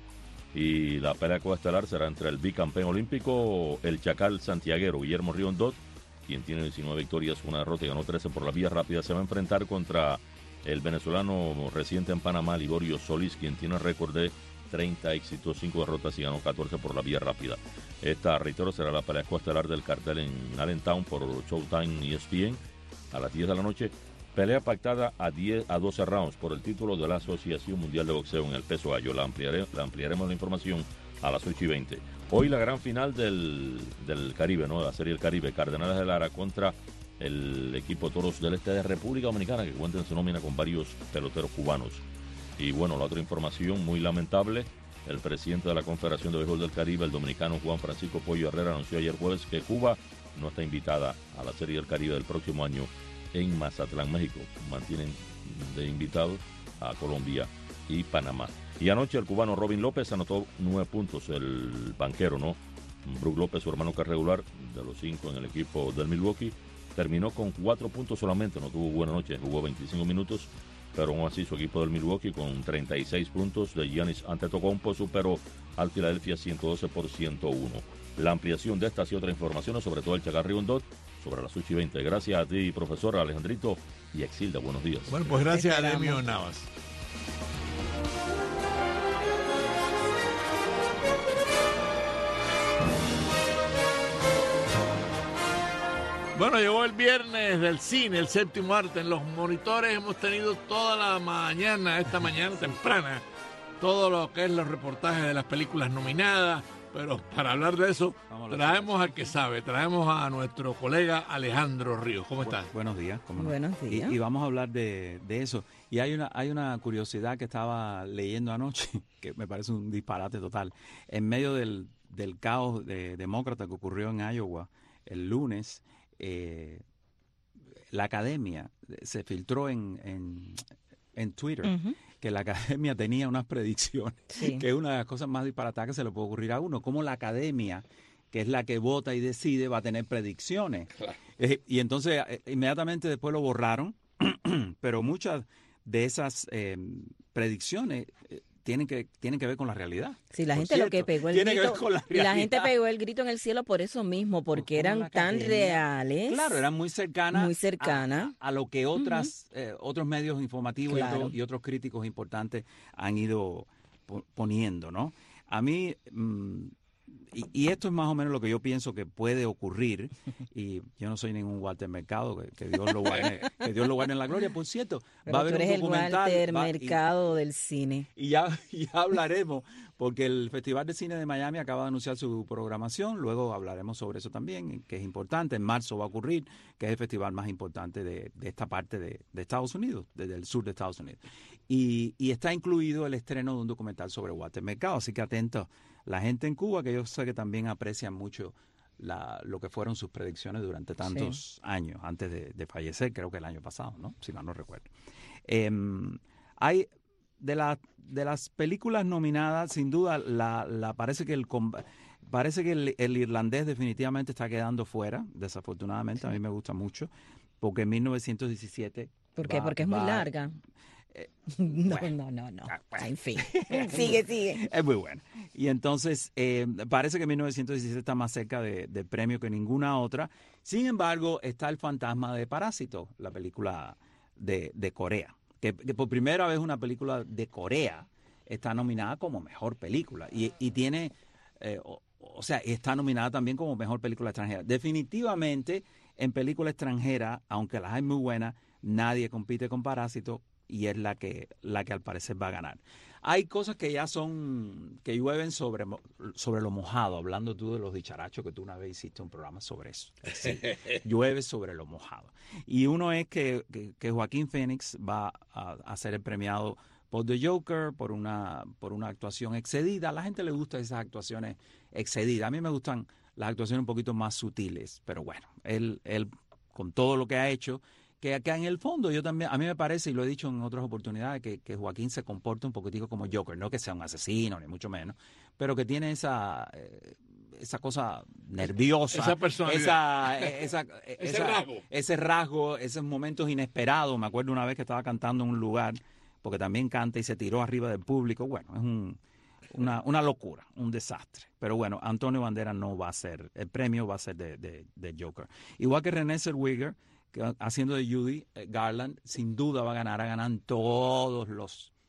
U: Y la pelea coestelar será entre el bicampeón olímpico, el Chacal santiaguero, Guillermo Riondot, quien tiene diecinueve victorias, una derrota y ganó trece por la vía rápida. Se va a enfrentar contra el venezolano residente en Panamá, Liborio Solís, quien tiene récord de treinta éxitos, cinco derrotas y ganó catorce por la vía rápida. Esta, reitero, será la pelea coestelar del cartel en Allentown por Showtime E S P N a las diez de la noche. Pelea pactada a diez a doce rounds por el título de la Asociación Mundial de Boxeo en el peso gallo. La, ampliare, la ampliaremos la información a las ocho y veinte. Hoy la gran final del, del Caribe, ¿no? De la Serie del Caribe. Cardenales de Lara contra el equipo Toros del Este de República Dominicana, que cuenta en su nómina con varios peloteros cubanos. Y bueno, la otra información muy lamentable, el presidente de la Confederación de Béisbol del Caribe, el dominicano Juan Francisco Pollo Herrera, anunció ayer jueves que Cuba no está invitada a la Serie del Caribe del próximo año en Mazatlán, México. Mantienen de invitados a Colombia y Panamá. Y anoche el cubano Robin López anotó nueve puntos, el banquero, ¿no? Brook López, su hermano que es regular, de los cinco en el equipo del Milwaukee, terminó con cuatro puntos solamente, no tuvo buena noche, jugó veinticinco minutos, pero aún así su equipo del Milwaukee con treinta y seis puntos de Giannis Antetokounmpo superó al Philadelphia ciento doce por ciento uno. La ampliación de estas y otras informaciones, sobre todo el Chacarri Bondot, sobre las ocho y veinte. Gracias a ti, profesor Alejandrito y Exilda, buenos días.
C: Bueno, pues gracias a Demio Navas. Bueno, llegó el viernes del cine, el séptimo arte. En los monitores hemos tenido toda la mañana, esta mañana temprana, todo lo que es los reportajes de las películas nominadas. Pero para hablar de eso, traemos al que sabe, traemos a nuestro colega Alejandro Ríos. ¿Cómo estás?
V: Buenos días. ¿Cómo no?
D: Buenos días.
V: Y, y vamos a hablar de, de eso. Y hay una, hay una curiosidad que estaba leyendo anoche, que me parece un disparate total. En medio del, del caos de, demócrata que ocurrió en Iowa el lunes, eh, la academia se filtró en, en, en Twitter. Uh-huh. Que la academia tenía unas predicciones, sí. Que es una de las cosas más disparatadas que se le puede ocurrir a uno. Cómo la academia, que es la que vota y decide, va a tener predicciones. Claro. Eh, y entonces, eh, inmediatamente después lo borraron, pero muchas de esas eh, predicciones eh, tienen que tienen que ver con la realidad.
D: Sí, la gente cierto, lo que pegó el grito,
V: la
D: y la gente pegó el grito en el cielo por eso mismo, porque eran tan reales.
V: Claro, eran muy cercanas,
D: muy cercana
V: a, a lo que otras uh-huh. eh, otros medios informativos claro. y, otro, y otros críticos importantes han ido po- poniendo, ¿no? A mí mmm, Y, y esto es más o menos lo que yo pienso que puede ocurrir, y yo no soy ningún Walter Mercado, que, que Dios lo guarde, que Dios lo guarde en la gloria, por cierto.
D: Pero va a haber tú eres un documental, el Walter va, Mercado y, del cine.
V: Y ya, ya hablaremos, porque el Festival de Cine de Miami acaba de anunciar su programación, luego hablaremos sobre eso también, que es importante. En marzo va a ocurrir, que es el festival más importante de, de esta parte de, de Estados Unidos, desde el sur de Estados Unidos. Y, y está incluido el estreno de un documental sobre Walter Mercado, así que atentos la gente en Cuba, que yo sé que también aprecian mucho la, lo que fueron sus predicciones durante tantos sí. años, antes de, de fallecer, creo que el año pasado, ¿no? Si mal no recuerdo. Eh, hay de, la, de las películas nominadas, sin duda, la, la parece que el parece que el, el irlandés definitivamente está quedando fuera, desafortunadamente, sí. A mí me gusta mucho, porque en mil novecientos diecisiete...
D: ¿Por qué?
V: Va,
D: porque es muy
V: va,
D: larga.
V: Eh,
D: no,
V: bueno,
D: no, no, no.
V: Bueno.
D: En fin, sigue, sigue.
V: Es muy buena. Y entonces, eh, parece que mil novecientos diecisiete está más cerca de, de premio que ninguna otra. Sin embargo, está El fantasma de Parásito, la película de, de Corea. Que, que por primera vez una película de Corea está nominada como mejor película. Y, y tiene, eh, o, o sea, está nominada también como mejor película extranjera. Definitivamente, en película extranjera, aunque las hay muy buenas, nadie compite con Parásito, y es la que la que al parecer va a ganar. Hay cosas que ya son, que llueven sobre, sobre lo mojado, hablando tú de los dicharachos, que tú una vez hiciste un programa sobre eso. Sí, llueve sobre lo mojado. Y uno es que, que, que Joaquín Phoenix va a, a ser el premiado por The Joker, por una, por una actuación excedida. A la gente le gustan esas actuaciones excedidas. A mí me gustan las actuaciones un poquito más sutiles, pero bueno, él, él con todo lo que ha hecho, que, que en el fondo yo también, a mí me parece, y lo he dicho en otras oportunidades, que, que Joaquín se comporta un poquitico como Joker, no que sea un asesino, ni mucho menos, pero que tiene esa, eh, esa cosa nerviosa,
C: esa personalidad,
V: esa, esa,
C: ese
V: esa,
C: rasgo,
V: ese rasgo, esos momentos inesperados. Me acuerdo una vez que estaba cantando en un lugar, porque también canta y se tiró arriba del público. Bueno, es un, una, una locura, un desastre. Pero bueno, Antonio Banderas no va a ser, el premio va a ser de, de, de Joker. Igual que Renée Zellweger, que haciendo de Judy Garland, sin duda va a ganar, a ganar todos los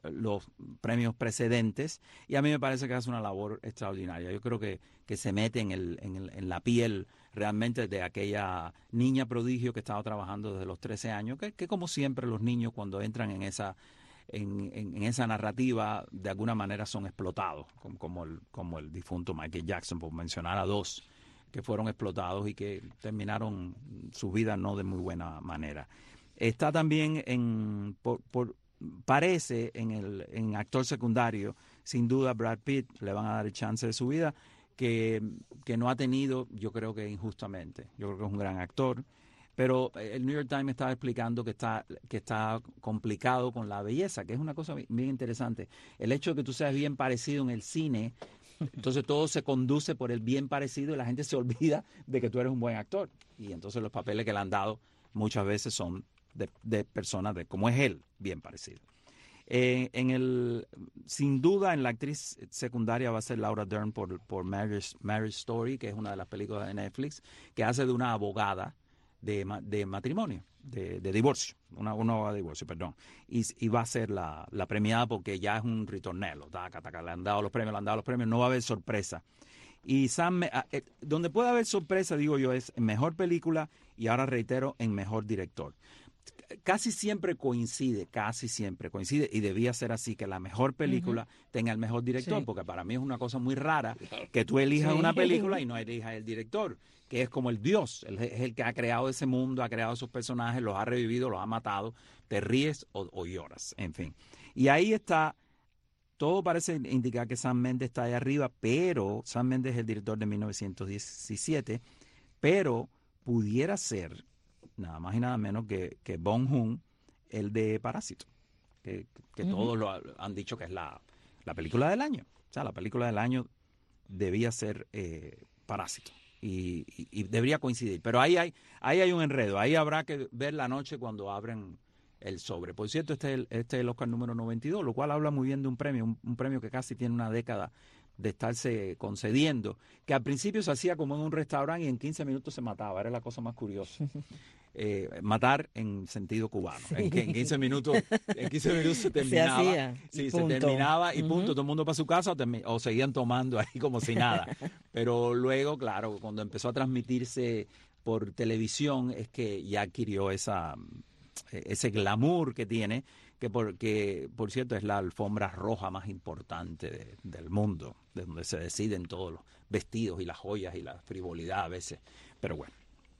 V: los premios precedentes, y a mí me parece que hace una labor extraordinaria. Yo creo que, que se mete en, el, en, el, en la piel realmente de aquella niña prodigio que estaba trabajando desde los trece años, que, que como siempre los niños cuando entran en esa en, en, en esa narrativa de alguna manera son explotados, como, como, el, como el difunto Michael Jackson, por mencionar a dos que fueron explotados y que terminaron su vida no de muy buena manera. Está también en, por, por, parece en el en actor secundario, sin duda Brad Pitt, le van a dar el chance de su vida, que, que no ha tenido, yo creo que injustamente. Yo creo que es un gran actor, pero el New York Times estaba explicando que está, que está complicado con la belleza, que es una cosa bien interesante. El hecho de que tú seas bien parecido en el cine, entonces todo se conduce por el bien parecido y la gente se olvida de que tú eres un buen actor. Y entonces los papeles que le han dado muchas veces son de, de personas de como es él, bien parecido. Eh, en el, sin duda, en la actriz secundaria va a ser Laura Dern por, por Marriage, Marriage Story, que es una de las películas de Netflix, que hace de una abogada de, de matrimonio, de, de divorcio, una, una abogada de divorcio, perdón. Y, y va a ser la, la premiada porque ya es un ritornello, taca, taca, le han dado los premios, le han dado los premios, no va a haber sorpresa. Y Sam, eh, donde puede haber sorpresa, digo yo, es en mejor película y ahora reitero, en mejor director. Casi siempre coincide, casi siempre coincide, y debía ser así, que la mejor película uh-huh. tenga el mejor director, sí. porque para mí es una cosa muy rara que tú elijas sí. una película y no elijas el director, que es como el Dios, él es el que ha creado ese mundo, ha creado esos personajes, los ha revivido, los ha matado, te ríes o, o lloras, en fin. Y ahí está, todo parece indicar que Sam Mendes está ahí arriba, pero Sam Mendes es el director de mil novecientos diecisiete, pero pudiera ser nada más y nada menos que, que Bong Joon, el de Parásito, que, que uh-huh. todos lo han dicho que es la, la película del año. O sea, la película del año debía ser eh, Parásito y, y, y debería coincidir. Pero ahí hay, ahí hay un enredo, ahí habrá que ver la noche cuando abren el sobre. Por cierto, este es el, este es el Oscar número noventa y dos, lo cual habla muy bien de un premio, un, un premio que casi tiene una década de estarse concediendo, que al principio se hacía como en un restaurante y en quince minutos se mataba, era la cosa más curiosa. Eh, matar en sentido cubano, sí. en, en quince minutos en quince minutos se terminaba, se, hacía, sí, se terminaba y punto, uh-huh. todo el mundo para su casa o, termi- o seguían tomando ahí como si nada. Pero luego, claro, cuando empezó a transmitirse por televisión es que ya adquirió esa ese glamour que tiene, que por, que, por cierto es la alfombra roja más importante de, del mundo, de donde se deciden todos los vestidos y las joyas y la frivolidad a veces, pero bueno.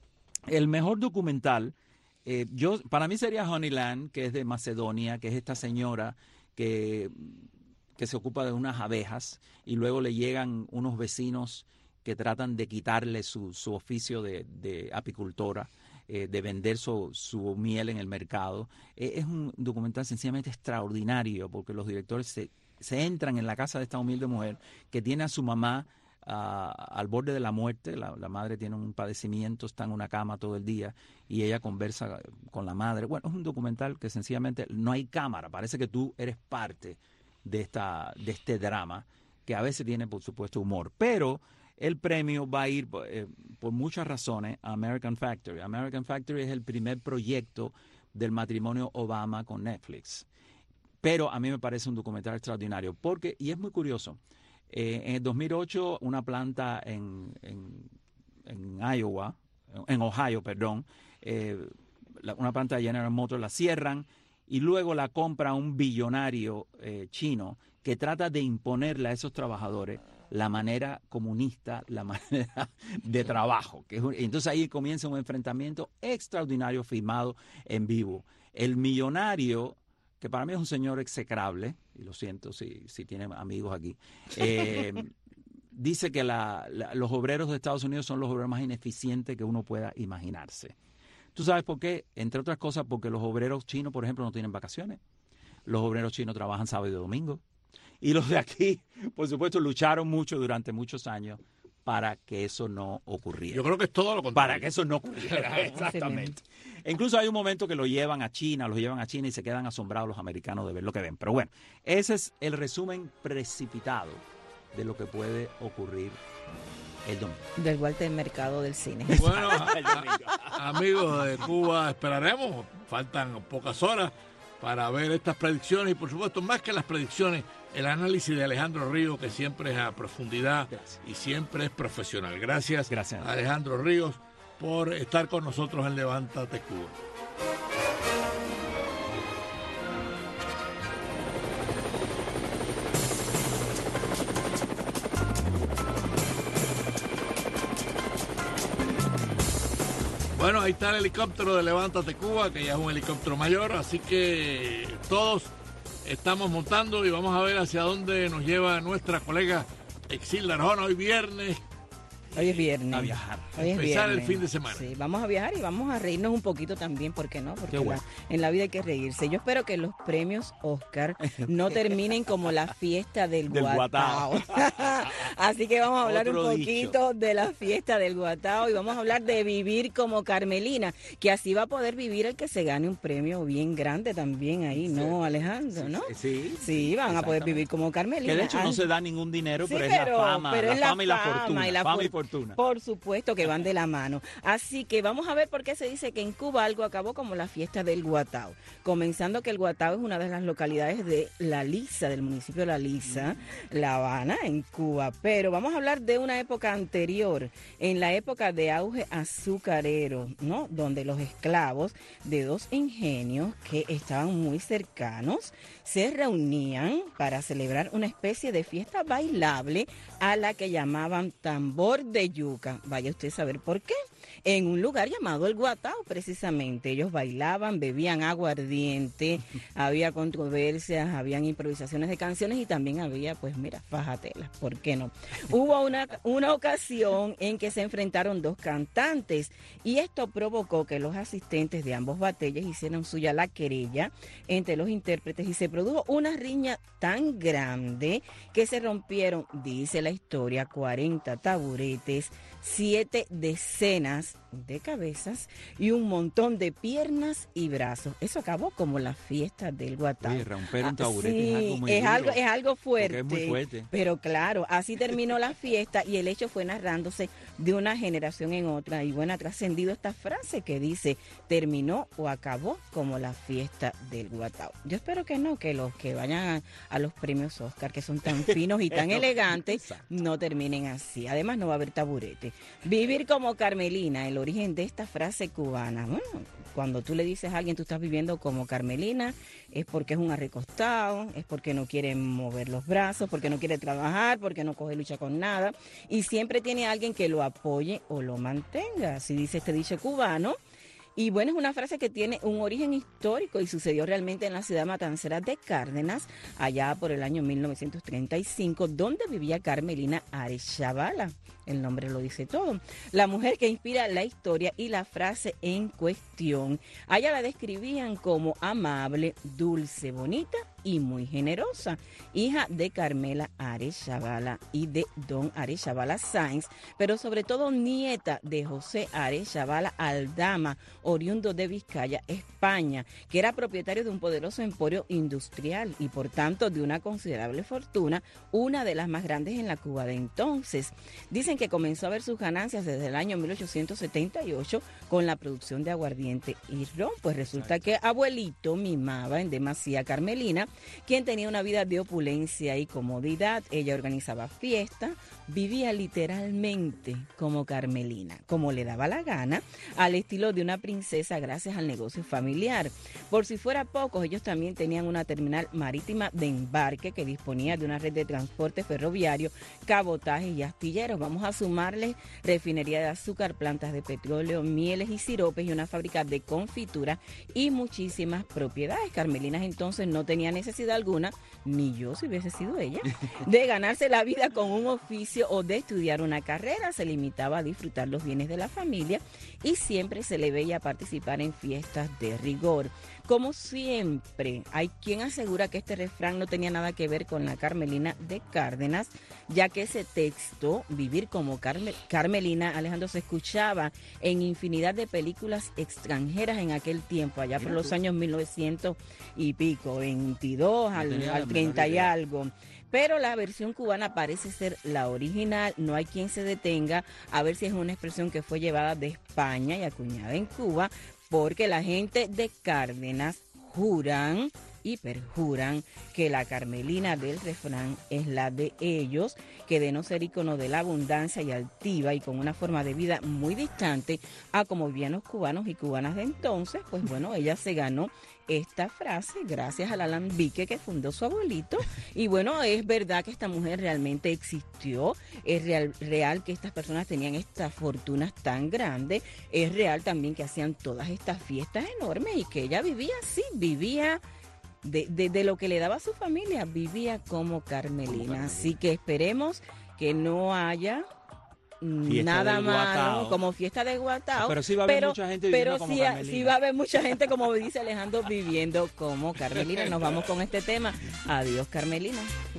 V: El mejor documental, eh, yo para mí sería Honeyland, que es de Macedonia, que es esta señora que, que se ocupa de unas abejas y luego le llegan unos vecinos que tratan de quitarle su, su oficio de, de apicultora, eh, de vender su, su miel en el mercado. Eh, es un documental sencillamente extraordinario porque los directores se, se entran en la casa de esta humilde mujer que tiene a su mamá Uh, al borde de la muerte. La, la madre tiene un padecimiento, está en una cama todo el día y ella conversa con la madre. Bueno, es un documental que sencillamente no hay cámara, parece que tú eres parte de, esta, de este drama que a veces tiene por supuesto humor, pero el premio va a ir eh, por muchas razones a American Factory. American Factory es el primer proyecto del matrimonio Obama con Netflix, pero a mí me parece un documental extraordinario porque, y es muy curioso, Eh, en el dos mil ocho, una planta en, en, en Iowa, en Ohio, perdón, eh, la, una planta de General Motors la cierran y luego la compra un billonario eh, chino que trata de imponerle a esos trabajadores la manera comunista, la manera de trabajo. Que es un, entonces ahí comienza un enfrentamiento extraordinario filmado en vivo. El millonario, que para mí es un señor execrable, y lo siento si, si tiene amigos aquí, eh, dice que la, la, los obreros de Estados Unidos son los obreros más ineficientes que uno pueda imaginarse. ¿Tú sabes por qué? Entre otras cosas, porque los obreros chinos, por ejemplo, no tienen vacaciones. Los obreros chinos trabajan sábado y domingo. Y los de aquí, por supuesto, lucharon mucho durante muchos años para que eso no ocurriera.
C: Yo creo que es todo lo contrario.
V: Para que eso no ocurriera, exactamente. E incluso hay un momento que lo llevan a China, los llevan a China y se quedan asombrados los americanos de ver lo que ven. Pero bueno, ese es el resumen precipitado de lo que puede ocurrir el domingo.
D: Del Walter Mercado del cine.
C: Bueno, a, a, amigos de Cuba, esperaremos. Faltan pocas horas para ver estas predicciones y, por supuesto, más que las predicciones, el análisis de Alejandro Ríos, que siempre es a profundidad Gracias. y siempre es profesional. Gracias, Gracias. a Alejandro Ríos por estar con nosotros en Levántate Cuba. Bueno, ahí está el helicóptero de Levántate Cuba, que ya es un helicóptero mayor, así que todos estamos montando y vamos a ver hacia dónde nos lleva nuestra colega Exilda Arjona hoy viernes.
D: Hoy es viernes.
C: A viajar.
D: Hoy es
C: empezar
D: viernes.
C: el fin de semana.
D: Sí, vamos a viajar y vamos a reírnos un poquito también, ¿por qué no? Porque
V: Qué bueno.
D: la, en la vida hay que reírse. Yo espero que los premios Oscar no terminen como la fiesta del,
V: Del
D: Guatao.
V: Guatao.
D: Así que vamos a hablar
V: Otro
D: un poquito
V: dicho.
D: de la fiesta del Guatao y vamos a hablar de vivir como Carmelina, que así va a poder vivir el que se gane un premio bien grande también ahí, ¿no, Alejandro? ¿No?
V: Sí.
D: Sí, van a poder vivir como Carmelina.
V: Que de hecho no
D: Ah,
V: se da ningún dinero,
D: sí,
V: pero,
D: pero-
V: es la fama,
D: pero
V: la
D: es la
V: fama y la
D: fama
V: fortuna.
D: y la
V: fama y
D: for-
V: fortuna.
D: Por supuesto que van de la mano. Así que vamos a ver por qué se dice que en Cuba algo acabó como la fiesta del Guatao. Comenzando que el Guatao es una de las localidades de La Lisa, del municipio de La Lisa, La Habana, en Cuba. Pero vamos a hablar de una época anterior, en la época de auge azucarero, ¿no? Donde los esclavos de dos ingenios que estaban muy cercanos se reunían para celebrar una especie de fiesta bailable a la que llamaban tambor de yuca. Vaya usted a saber por qué. En un lugar llamado el Guatao, precisamente. Ellos bailaban, bebían aguardiente, había controversias, habían improvisaciones de canciones y también había, pues mira, fajatelas, ¿por qué no? Hubo una, una ocasión en que se enfrentaron dos cantantes y esto provocó que los asistentes de ambos batalles hicieran suya la querella entre los intérpretes y se produjo una riña tan grande que se rompieron, dice la historia, cuarenta taburetes, siete decenas de cabezas y un montón de piernas y brazos. Eso acabó como la fiesta del Guatao.
V: Oye, romper un
D: Ah,
V: taburete
D: sí,
V: es algo muy
D: es
V: duro,
D: algo, es algo fuerte,
V: porque es muy fuerte.
D: pero claro, así terminó la fiesta y el hecho fue narrándose de una generación en otra y bueno, ha trascendido esta frase que dice, terminó o acabó como la fiesta del Guatao. Yo espero que no, que los que vayan a, a los premios Oscar, que son tan finos y tan elegantes, no terminen así. Además no va a haber taburete. Vivir como Carmelina, el origen de esta frase cubana. Bueno, cuando tú le dices a alguien, tú estás viviendo como Carmelina, es porque es un arrecostado, es porque no quiere mover los brazos, porque no quiere trabajar, porque no coge lucha con nada. Y siempre tiene alguien que lo apoye o lo mantenga. Así dice este dicho cubano. Y bueno, es una frase que tiene un origen histórico y sucedió realmente en la ciudad matancera de Cárdenas, allá por el año mil novecientos treinta y cinco, donde vivía Carmelina Arechavala. El nombre lo dice todo. La mujer que inspira la historia y la frase en cuestión. A ella la describían como amable, dulce, bonita y muy generosa. Hija de Carmela Arechavala y de don Arechavala Sáenz, pero sobre todo nieta de José Arechavala Aldama, oriundo de Vizcaya, España, que era propietario de un poderoso emporio industrial y por tanto de una considerable fortuna, una de las más grandes en la Cuba de entonces. Dicen que comenzó a ver sus ganancias desde el año mil ochocientos setenta y ocho con la producción de aguardiente y ron, pues resulta que abuelito mimaba en demasía a Carmelina, quien tenía una vida de opulencia y comodidad. Ella organizaba fiestas, vivía literalmente como Carmelina, como le daba la gana, al estilo de una princesa gracias al negocio familiar. Por si fuera poco, ellos también tenían una terminal marítima de embarque que disponía de una red de transporte ferroviario, cabotaje y astilleros. Vamos a sumarle refinería de azúcar, plantas de petróleo, mieles y siropes y una fábrica de confitura y muchísimas propiedades. Carmelina entonces no tenía necesidad alguna, ni yo si hubiese sido ella, de ganarse la vida con un oficio o de estudiar una carrera. Se limitaba a disfrutar los bienes de la familia y siempre se le veía participar en fiestas de rigor. Como siempre, hay quien asegura que este refrán no tenía nada que ver con la Carmelina de Cárdenas, ya que ese texto, vivir como Carme- Carmelina, Alejandro, se escuchaba en infinidad de películas extranjeras en aquel tiempo, allá por los años mil novecientos y pico, veintidós al, al treinta y algo. Pero la versión cubana parece ser la original, no hay quien se detenga a ver si es una expresión que fue llevada de España y acuñada en Cuba, porque la gente de Cárdenas juran y perjuran que la Carmelina del refrán es la de ellos, que de no ser ícono de la abundancia y altiva y con una forma de vida muy distante a como vivían los cubanos y cubanas de entonces, pues bueno, ella se ganó esta frase gracias al alambique que fundó su abuelito. Y bueno, es verdad que esta mujer realmente existió, es real, real que estas personas tenían estas fortunas tan grandes, es real también que hacían todas estas fiestas enormes y que ella vivía así, vivía de, de, de lo que le daba a su familia, vivía como Carmelina. Así que esperemos que no haya Fiesta nada malo como fiesta de Guatao,
V: pero sí va a haber
D: pero,
V: mucha gente viviendo
D: pero
V: como
D: sí,
V: Carmelina.
D: sí va a haber mucha gente, como dice Alejandro, viviendo como Carmelina. Nos vamos con este tema. Adiós, Carmelina.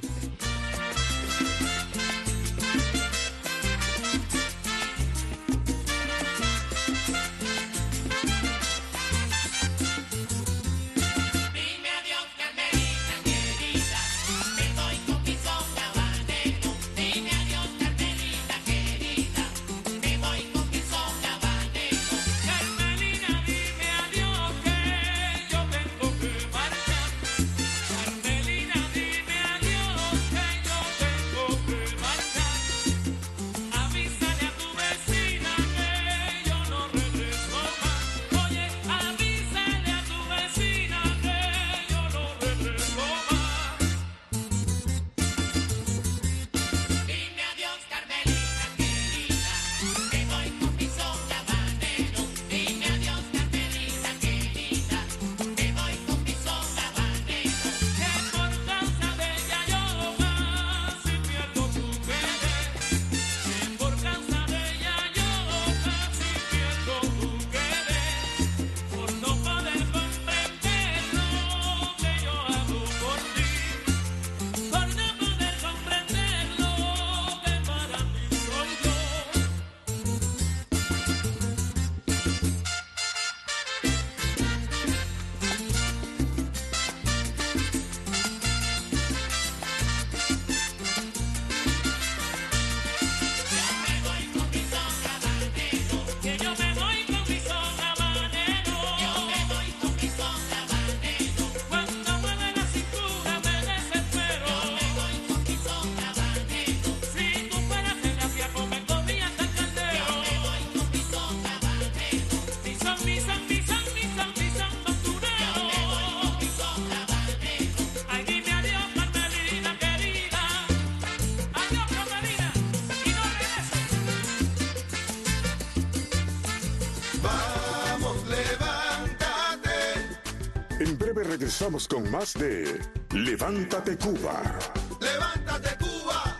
A: En breve regresamos con más de Levántate Cuba.
B: ¡Levántate Cuba!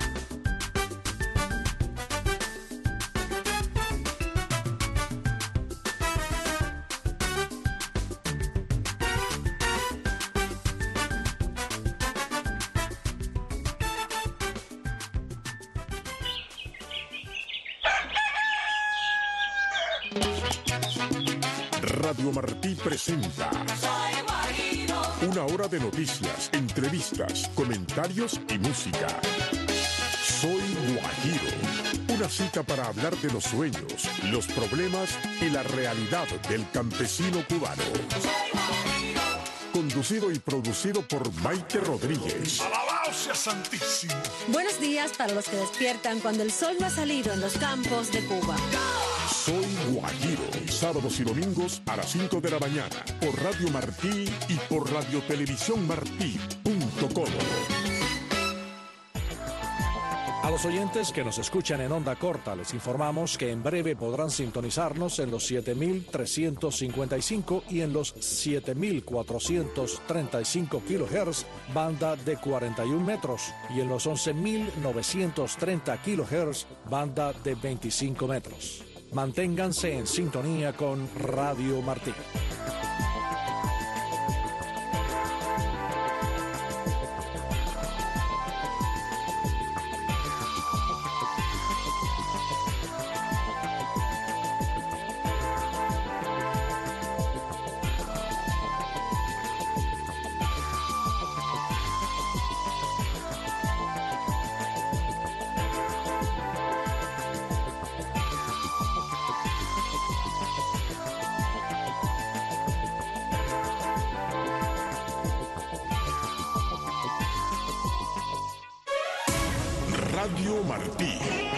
A: Radio Martí presenta una hora de noticias, entrevistas, comentarios y música. Soy Guajiro, una cita para hablar de los sueños, los problemas y la realidad del campesino cubano. Conducido y producido por Maite Rodríguez.
H: ¡Alabado sea Santísimo!
E: Buenos días para los que despiertan cuando el sol no ha salido en los campos de Cuba.
A: Soy Guajiro, sábados y domingos a las cinco de la mañana por Radio Martí y por radio televisión martí punto com.
F: A los oyentes que nos escuchan en onda corta les informamos que en breve podrán sintonizarnos en los siete mil trescientos cincuenta y cinco y en los siete mil cuatrocientos treinta y cinco kilohertz, banda de cuarenta y un metros, y en los once mil novecientos treinta kilohertz, banda de veinticinco metros. Manténganse en sintonía con Radio Martí.
A: Radio Martí.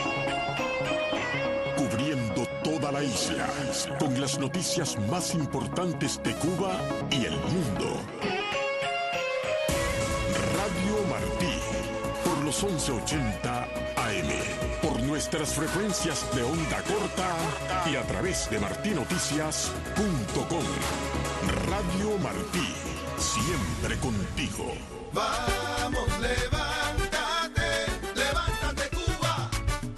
A: Cubriendo toda la isla, con las noticias más importantes de Cuba y el mundo. Radio Martí, por los once ochenta A M, por nuestras frecuencias de onda corta y a través de martí noticias punto com. Radio Martí, siempre contigo.
B: Vamos, levántate, levántate Cuba.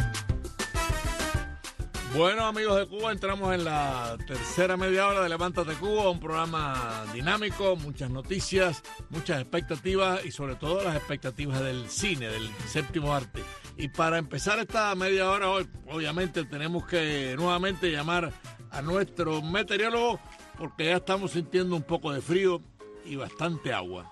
C: Bueno, amigos de Cuba, entramos en la tercera media hora de Levántate Cuba, un programa dinámico, muchas noticias, muchas expectativas y sobre todo las expectativas del cine, del séptimo arte. Y para empezar esta media hora hoy, obviamente tenemos que nuevamente llamar a nuestro meteorólogo porque ya estamos sintiendo un poco de frío y bastante agua.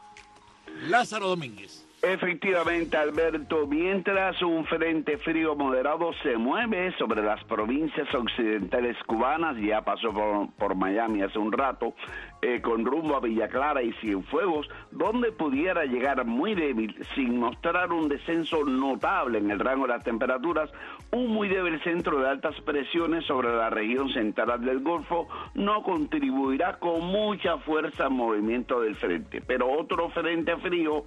C: Lázaro Domínguez.
I: Efectivamente, Alberto, mientras un frente frío moderado se mueve sobre las provincias occidentales cubanas, ya pasó por, por Miami hace un rato, eh, con rumbo a Villa Clara y Cienfuegos, donde pudiera llegar muy débil, sin mostrar un descenso notable en el rango de las temperaturas, un muy débil centro de altas presiones sobre la región central del Golfo no contribuirá con mucha fuerza al movimiento del frente, pero otro frente frío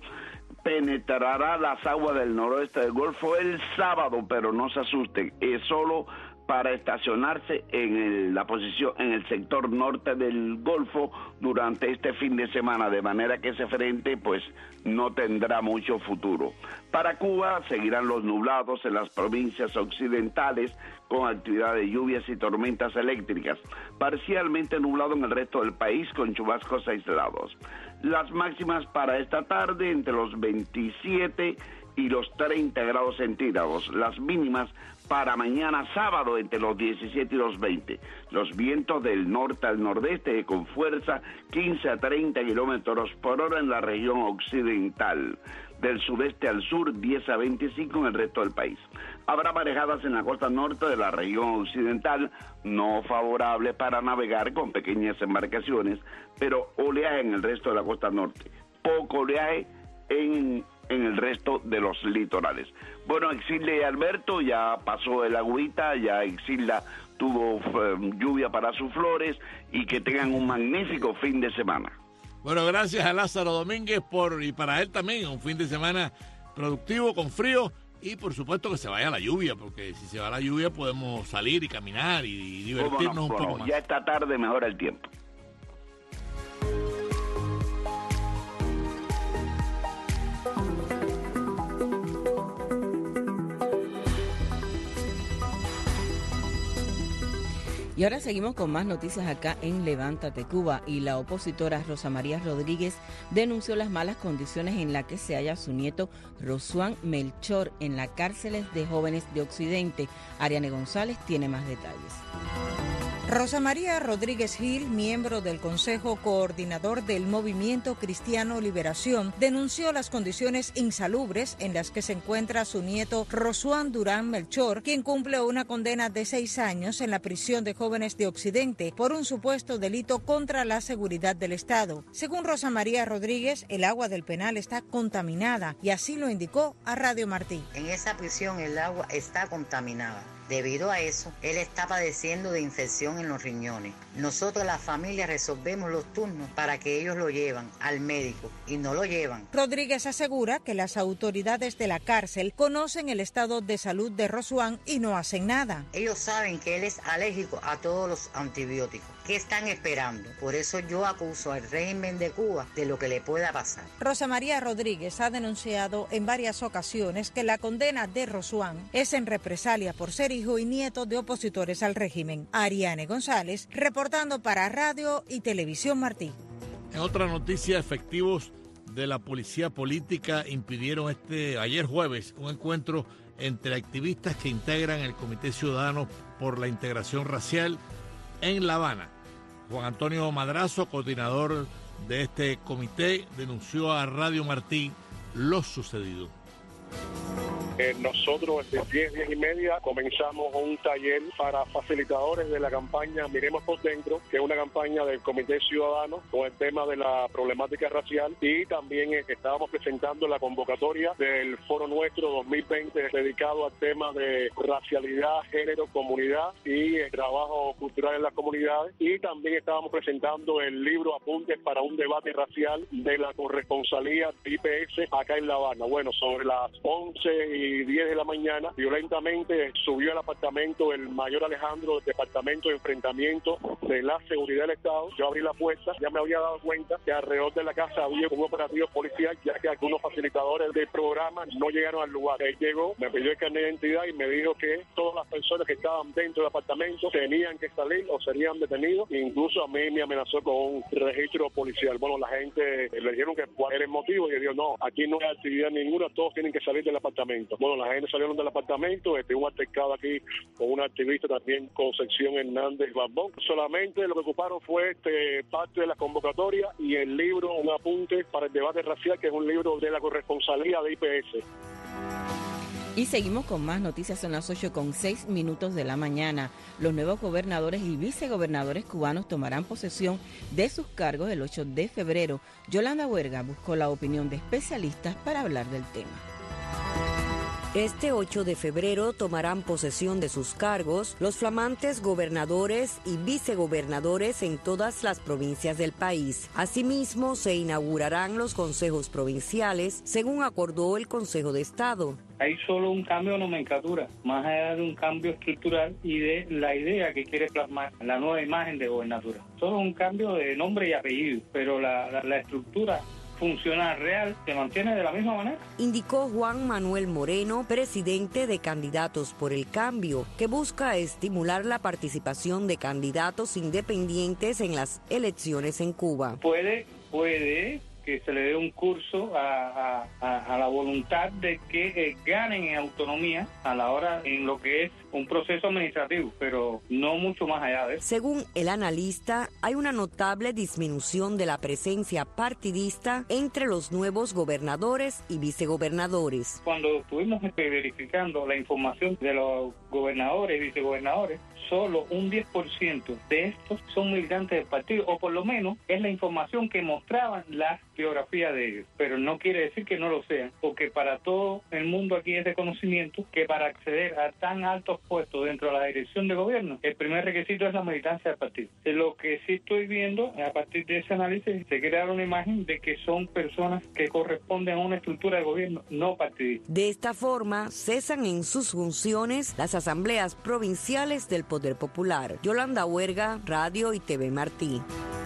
I: penetrará las aguas del noroeste del Golfo el sábado, pero no se asusten, es solo para estacionarse en el, la posición en el sector norte del Golfo durante este fin de semana, de manera que ese frente pues no tendrá mucho futuro. Para Cuba seguirán los nublados en las provincias occidentales con actividad de lluvias y tormentas eléctricas, parcialmente nublado en el resto del país con chubascos aislados. Las máximas para esta tarde entre los veintisiete y los treinta grados centígrados, las mínimas para mañana sábado entre los diecisiete y los veinte. Los vientos del norte al nordeste con fuerza quince a treinta kilómetros por hora en la región occidental. Del sudeste al sur diez a veinticinco en el resto del país. Habrá marejadas en la costa norte de la región occidental, no favorable para navegar con pequeñas embarcaciones, pero oleaje en el resto de la costa norte. Poco oleaje en, en el resto de los litorales. Bueno, Exilda y Alberto, ya pasó el agüita, ya Exilda tuvo um, lluvia para sus flores y que tengan un magnífico fin de semana.
C: Bueno, gracias a Lázaro Domínguez por y para él también un fin de semana productivo con frío y por supuesto que se vaya la lluvia, porque si se va la lluvia podemos salir y caminar y, y divertirnos no? un
I: bueno,
C: poco más.
I: Ya esta tarde mejora el tiempo.
D: Y ahora seguimos con más noticias acá en Levántate Cuba y la opositora Rosa María Rodríguez denunció las malas condiciones en las que se halla su nieto Rosuán Melchor en las cárceles de jóvenes de Occidente. Ariane González tiene más detalles.
J: Rosa María Rodríguez Gil, miembro del Consejo Coordinador del Movimiento Cristiano Liberación, denunció las condiciones insalubres en las que se encuentra su nieto Rosuán Durán Melchor, quien cumple una condena de seis años en la prisión de jóvenes de Occidente por un supuesto delito contra la seguridad del Estado. Según Rosa María Rodríguez, el agua del penal está contaminada y así lo indicó a Radio Martí.
W: En esa prisión el agua está contaminada. Debido a eso, él está padeciendo de infección en los riñones. Nosotros, la familia, resolvemos los turnos para que ellos lo llevan al médico y no lo llevan.
J: Rodríguez asegura que las autoridades de la cárcel conocen el estado de salud de Rosuán y no hacen nada.
W: Ellos saben que él es alérgico a todos los antibióticos. ¿Qué están esperando? Por eso yo acuso al régimen de Cuba de lo que le pueda pasar.
J: Rosa María Rodríguez ha denunciado en varias ocasiones que la condena de Rosuán es en represalia por ser hijo y nieto de opositores al régimen. Ariane González, reportando para Radio y Televisión Martí.
C: En otra noticia, efectivos de la policía política impidieron este ayer jueves un encuentro entre activistas que integran el Comité Ciudadano por la Integración Racial en La Habana. Juan Antonio Madrazo, coordinador de este comité, denunció a Radio Martí lo sucedido.
G: Eh, nosotros desde diez, diez y media comenzamos un taller para facilitadores de la campaña Miremos por Dentro, que es una campaña del Comité Ciudadano con el tema de la problemática racial, y también eh, estábamos presentando la convocatoria del Foro Nuestro dos mil veinte dedicado al tema de racialidad, género, comunidad y el trabajo cultural en las comunidades, y también estábamos presentando el libro Apuntes para un debate racial de la corresponsalía de I P S acá en La Habana. Bueno, sobre las once y diez de la mañana, violentamente subió al apartamento el mayor Alejandro del Departamento de Enfrentamiento de la Seguridad del Estado. Yo abrí la puerta, ya me había dado cuenta que alrededor de la casa había un operativo policial, ya que algunos facilitadores del programa no llegaron al lugar. Él llegó, me pidió el carnet de identidad y me dijo que todas las personas que estaban dentro del apartamento tenían que salir o serían detenidos. Incluso a mí me amenazó con un registro policial. Bueno, la gente le dijeron que cuál era el motivo y yo digo, no, aquí no hay actividad ninguna, todos tienen que salir del apartamento. Bueno, la gente salieron del apartamento, este, un altercado aquí con una activista también, Concepción Hernández Barbón. Solamente lo que ocuparon fue este, parte de la convocatoria y el libro, un apunte para el debate racial, que es un libro de la corresponsalía de I P S.
D: Y seguimos con más noticias, son las ocho con seis minutos de la mañana. Los nuevos gobernadores y vicegobernadores cubanos tomarán posesión de sus cargos el ocho de febrero. Yolanda Huerga buscó la opinión de especialistas para hablar del tema.
K: Este ocho de febrero tomarán posesión de sus cargos los flamantes gobernadores y vicegobernadores en todas las provincias del país. Asimismo, se inaugurarán los consejos provinciales, según acordó el Consejo de Estado.
M: Hay solo un cambio de nomenclatura, más allá de un cambio estructural y de la idea que quiere plasmar la nueva imagen de gobernatura. Solo un cambio de nombre y apellido, pero la, la, la estructura funcional real se mantiene de la misma manera.
K: Indicó Juan Manuel Moreno, presidente de Candidatos por el Cambio, que busca estimular la participación de candidatos independientes en las elecciones en Cuba.
M: Puede, puede que se le dé un curso a, a, a la voluntad de que eh, ganen en autonomía a la hora en lo que es un proceso administrativo, pero no mucho más allá de eso.
K: Según el analista, hay una notable disminución de la presencia partidista entre los nuevos gobernadores y vicegobernadores.
M: Cuando estuvimos verificando la información de los gobernadores y vicegobernadores, solo un diez por ciento de estos son militantes del partido, o por lo menos es la información que mostraban la biografía de ellos, pero no quiere decir que no lo sean, porque para todo el mundo aquí es de conocimiento que para acceder a tan altos puestos dentro de la dirección de gobierno, el primer requisito es la militancia del partido. Lo que sí estoy viendo, a partir de ese análisis, se crea una imagen de que son personas que corresponden a una estructura de gobierno no partidista.
K: De esta forma, cesan en sus funciones las asambleas provinciales del Poder Popular. Yolanda Huerga, Radio y T V Martí.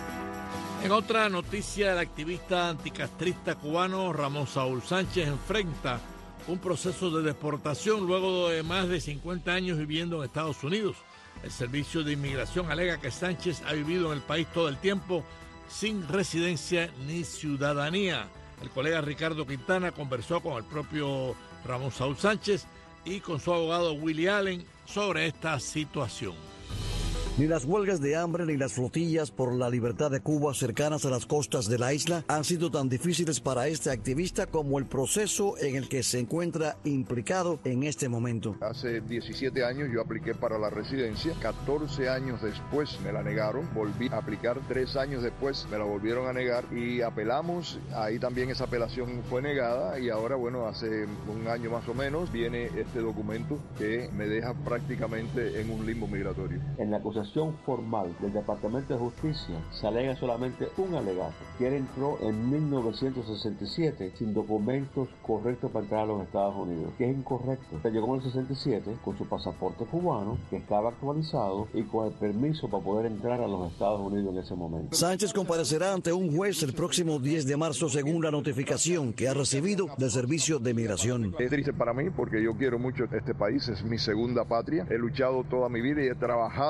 C: En otra noticia, el activista anticastrista cubano Ramón Saúl Sánchez enfrenta un proceso de deportación luego de más de cincuenta años viviendo en Estados Unidos. El Servicio de Inmigración alega que Sánchez ha vivido en el país todo el tiempo sin residencia ni ciudadanía. El colega Ricardo Quintana conversó con el propio Ramón Saúl Sánchez y con su abogado Willy Allen sobre esta situación.
X: Ni las huelgas de hambre ni las flotillas por la libertad de Cuba cercanas a las costas de la isla han sido tan difíciles para este activista como el proceso en el que se encuentra implicado en este momento.
Y: Hace diecisiete años yo apliqué para la residencia, catorce años después me la negaron, volví a aplicar, tres años después me la volvieron a negar y apelamos, ahí también esa apelación fue negada y ahora bueno, hace un año más o menos viene este documento que me deja prácticamente en un limbo migratorio.
Z: En la acusación formal del Departamento de Justicia se alega solamente un alegato, que él entró en mil novecientos sesenta y siete sin documentos correctos para entrar a los Estados Unidos, que es incorrecto. Se llegó en el sesenta y siete con su pasaporte cubano, que estaba actualizado y con el permiso para poder entrar a los Estados Unidos en ese momento.
X: Sánchez comparecerá ante un juez el próximo diez de marzo según la notificación que ha recibido del Servicio de Migración.
Y: Es triste para mí porque yo quiero mucho este país, es mi segunda patria. He luchado toda mi vida y he trabajado desde que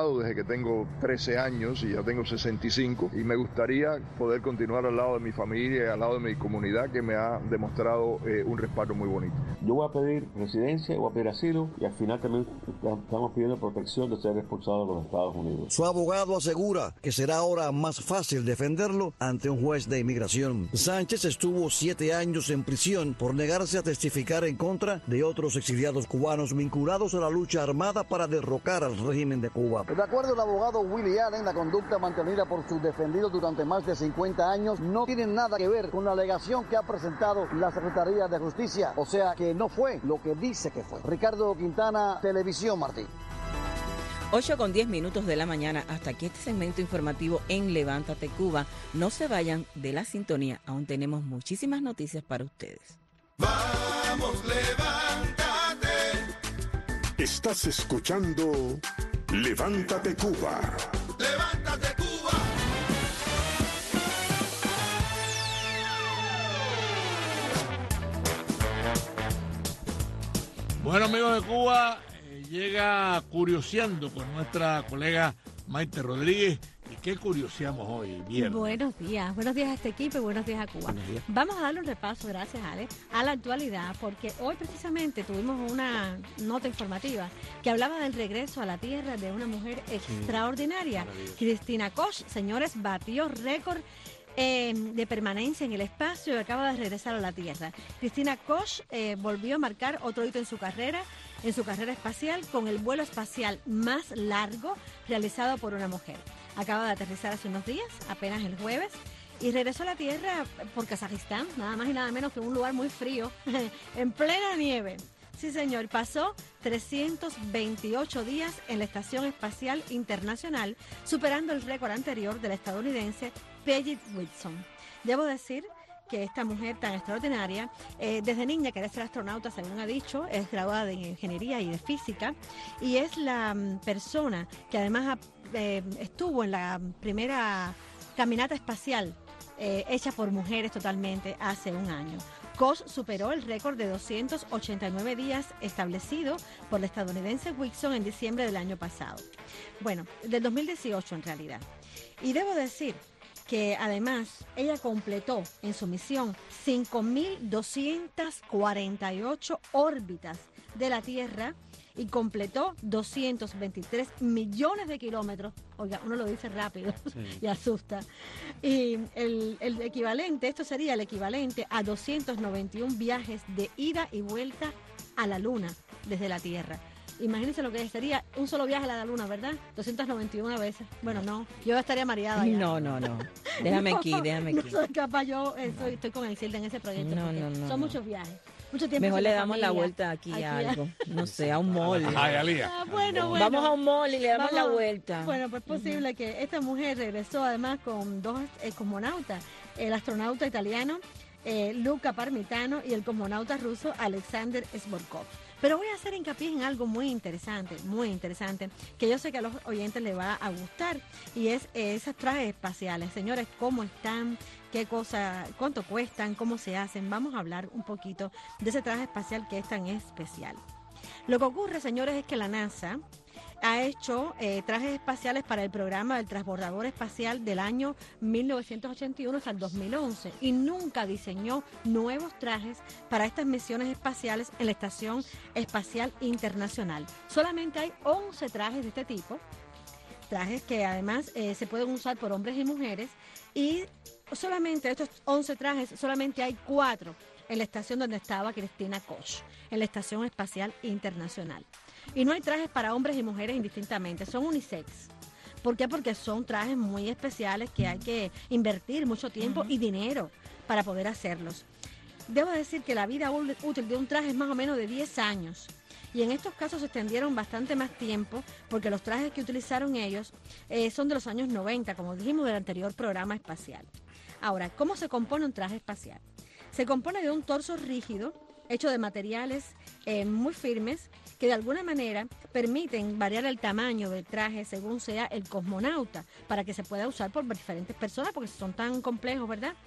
Y: que tengo trece años y ya tengo sesenta y cinco, y me gustaría poder continuar al lado de mi familia y al lado de mi comunidad, que me ha demostrado eh, un respaldo muy bonito.
Z: Yo voy a pedir residencia, voy a pedir asilo, y al final también estamos pidiendo protección de ser expulsados de los Estados Unidos.
X: Su abogado asegura que será ahora más fácil defenderlo ante un juez de inmigración. Sánchez estuvo siete años en prisión por negarse a testificar en contra de otros exiliados cubanos vinculados a la lucha armada para derrocar al régimen de Cuba.
L: De acuerdo al abogado Willy Allen, la conducta mantenida por sus defendidos durante más de cincuenta años no tiene nada que ver con la alegación que ha presentado la Secretaría de Justicia, o sea que no fue lo que dice que fue. Ricardo Quintana, Televisión Martín.
D: ocho con diez minutos de la mañana. Hasta aquí este segmento informativo en Levántate Cuba. No se vayan de la sintonía. Aún tenemos muchísimas noticias para ustedes.
B: Vamos, levántate.
A: Estás escuchando Levántate Cuba.
B: Levántate Cuba.
C: Bueno, amigos de Cuba, eh, llega Curioseando con nuestra colega Maite Rodríguez. ¿Y qué curioseamos hoy, viernes?
N: Buenos días, buenos días a este equipo y buenos días a Cuba.
C: Días.
N: Vamos a darle un repaso, gracias Ale, a la actualidad, porque hoy precisamente tuvimos una nota informativa que hablaba del regreso a la tierra de una mujer extraordinaria. Cristina Koch, señores, batió récord Eh, de permanencia en el espacio y acaba de regresar a la Tierra. Cristina Koch eh, volvió a marcar otro hito en su carrera, en su carrera espacial, con el vuelo espacial más largo realizado por una mujer. Acaba de aterrizar hace unos días, apenas el jueves, y regresó a la Tierra por Kazajistán, nada más y nada menos que un lugar muy frío, en plena nieve. Sí, señor, pasó trescientos veintiocho días en la Estación Espacial Internacional, superando el récord anterior de la estadounidense Peggy Whitson. Debo decir que esta mujer tan extraordinaria, eh, desde niña quería ser astronauta, según ha dicho, es graduada de ingeniería y de física, y es la um, persona que además eh, estuvo en la primera caminata espacial eh, hecha por mujeres totalmente hace un año. Koch superó el récord de doscientos ochenta y nueve días establecido por la estadounidense Whitson en diciembre del año pasado. Bueno, del dos mil dieciocho en realidad. Y debo decir que además ella completó en su misión cinco mil doscientas cuarenta y ocho órbitas de la Tierra y completó doscientos veintitrés millones de kilómetros. Oiga, uno lo dice rápido sí. y asusta. Y el, el equivalente, esto sería el equivalente a doscientos noventa y uno viajes de ida y vuelta a la Luna desde la Tierra. Imagínense lo que sería un solo viaje a la Luna, ¿verdad? doscientas noventa y una veces. Bueno, no, yo estaría mareada ya.
D: No, no, no. Déjame
N: no,
D: aquí, déjame aquí.
N: No soy capaz, yo eh, soy, estoy con el Silda en ese proyecto.
D: No, no, no.
N: Son
D: no.
N: muchos viajes. Mucho tiempo.
D: Mejor le damos
N: familia.
D: la vuelta aquí, aquí a algo. No sé, a un mall.
C: Ay, Alía.
N: Ah, bueno, bueno.
D: Vamos a un mall y le damos
N: Vamos,
D: la vuelta.
N: Bueno, pues es posible uh-huh. que esta mujer regresó además con dos eh, cosmonautas. El astronauta italiano eh, Luca Parmitano y el cosmonauta ruso Alexander Sborkov. Pero voy a hacer hincapié en algo muy interesante, muy interesante, que yo sé que a los oyentes les va a gustar, y es eh, esos trajes espaciales. Señores, ¿cómo están? ¿Qué cosa? ¿Cuánto cuestan? ¿Cómo se hacen? Vamos a hablar un poquito de ese traje espacial que es tan especial. Lo que ocurre, señores, es que la NASA ha hecho eh, trajes espaciales para el programa del transbordador espacial del año mil novecientos ochenta y uno hasta el dos mil once y nunca diseñó nuevos trajes para estas misiones espaciales en la Estación Espacial Internacional. Solamente hay once trajes de este tipo, trajes que además eh, se pueden usar por hombres y mujeres, y solamente de estos once trajes, solamente hay cuatro en la estación donde estaba Cristina Koch, en la Estación Espacial Internacional. Y no hay trajes para hombres y mujeres indistintamente, son unisex. ¿Por qué? Porque son trajes muy especiales que hay que invertir mucho tiempo uh-huh. y dinero para poder hacerlos. Debo decir que la vida útil de un traje es más o menos de diez años. Y en estos casos se extendieron bastante más tiempo porque los trajes que utilizaron ellos eh, son de los años noventa, como dijimos del anterior programa espacial. Ahora, ¿cómo se compone un traje espacial? Se compone de un torso rígido, hecho de materiales eh, muy firmes, que de alguna manera permiten variar el tamaño del traje según sea el cosmonauta, para que se pueda usar por diferentes personas, porque son tan complejos, ¿verdad?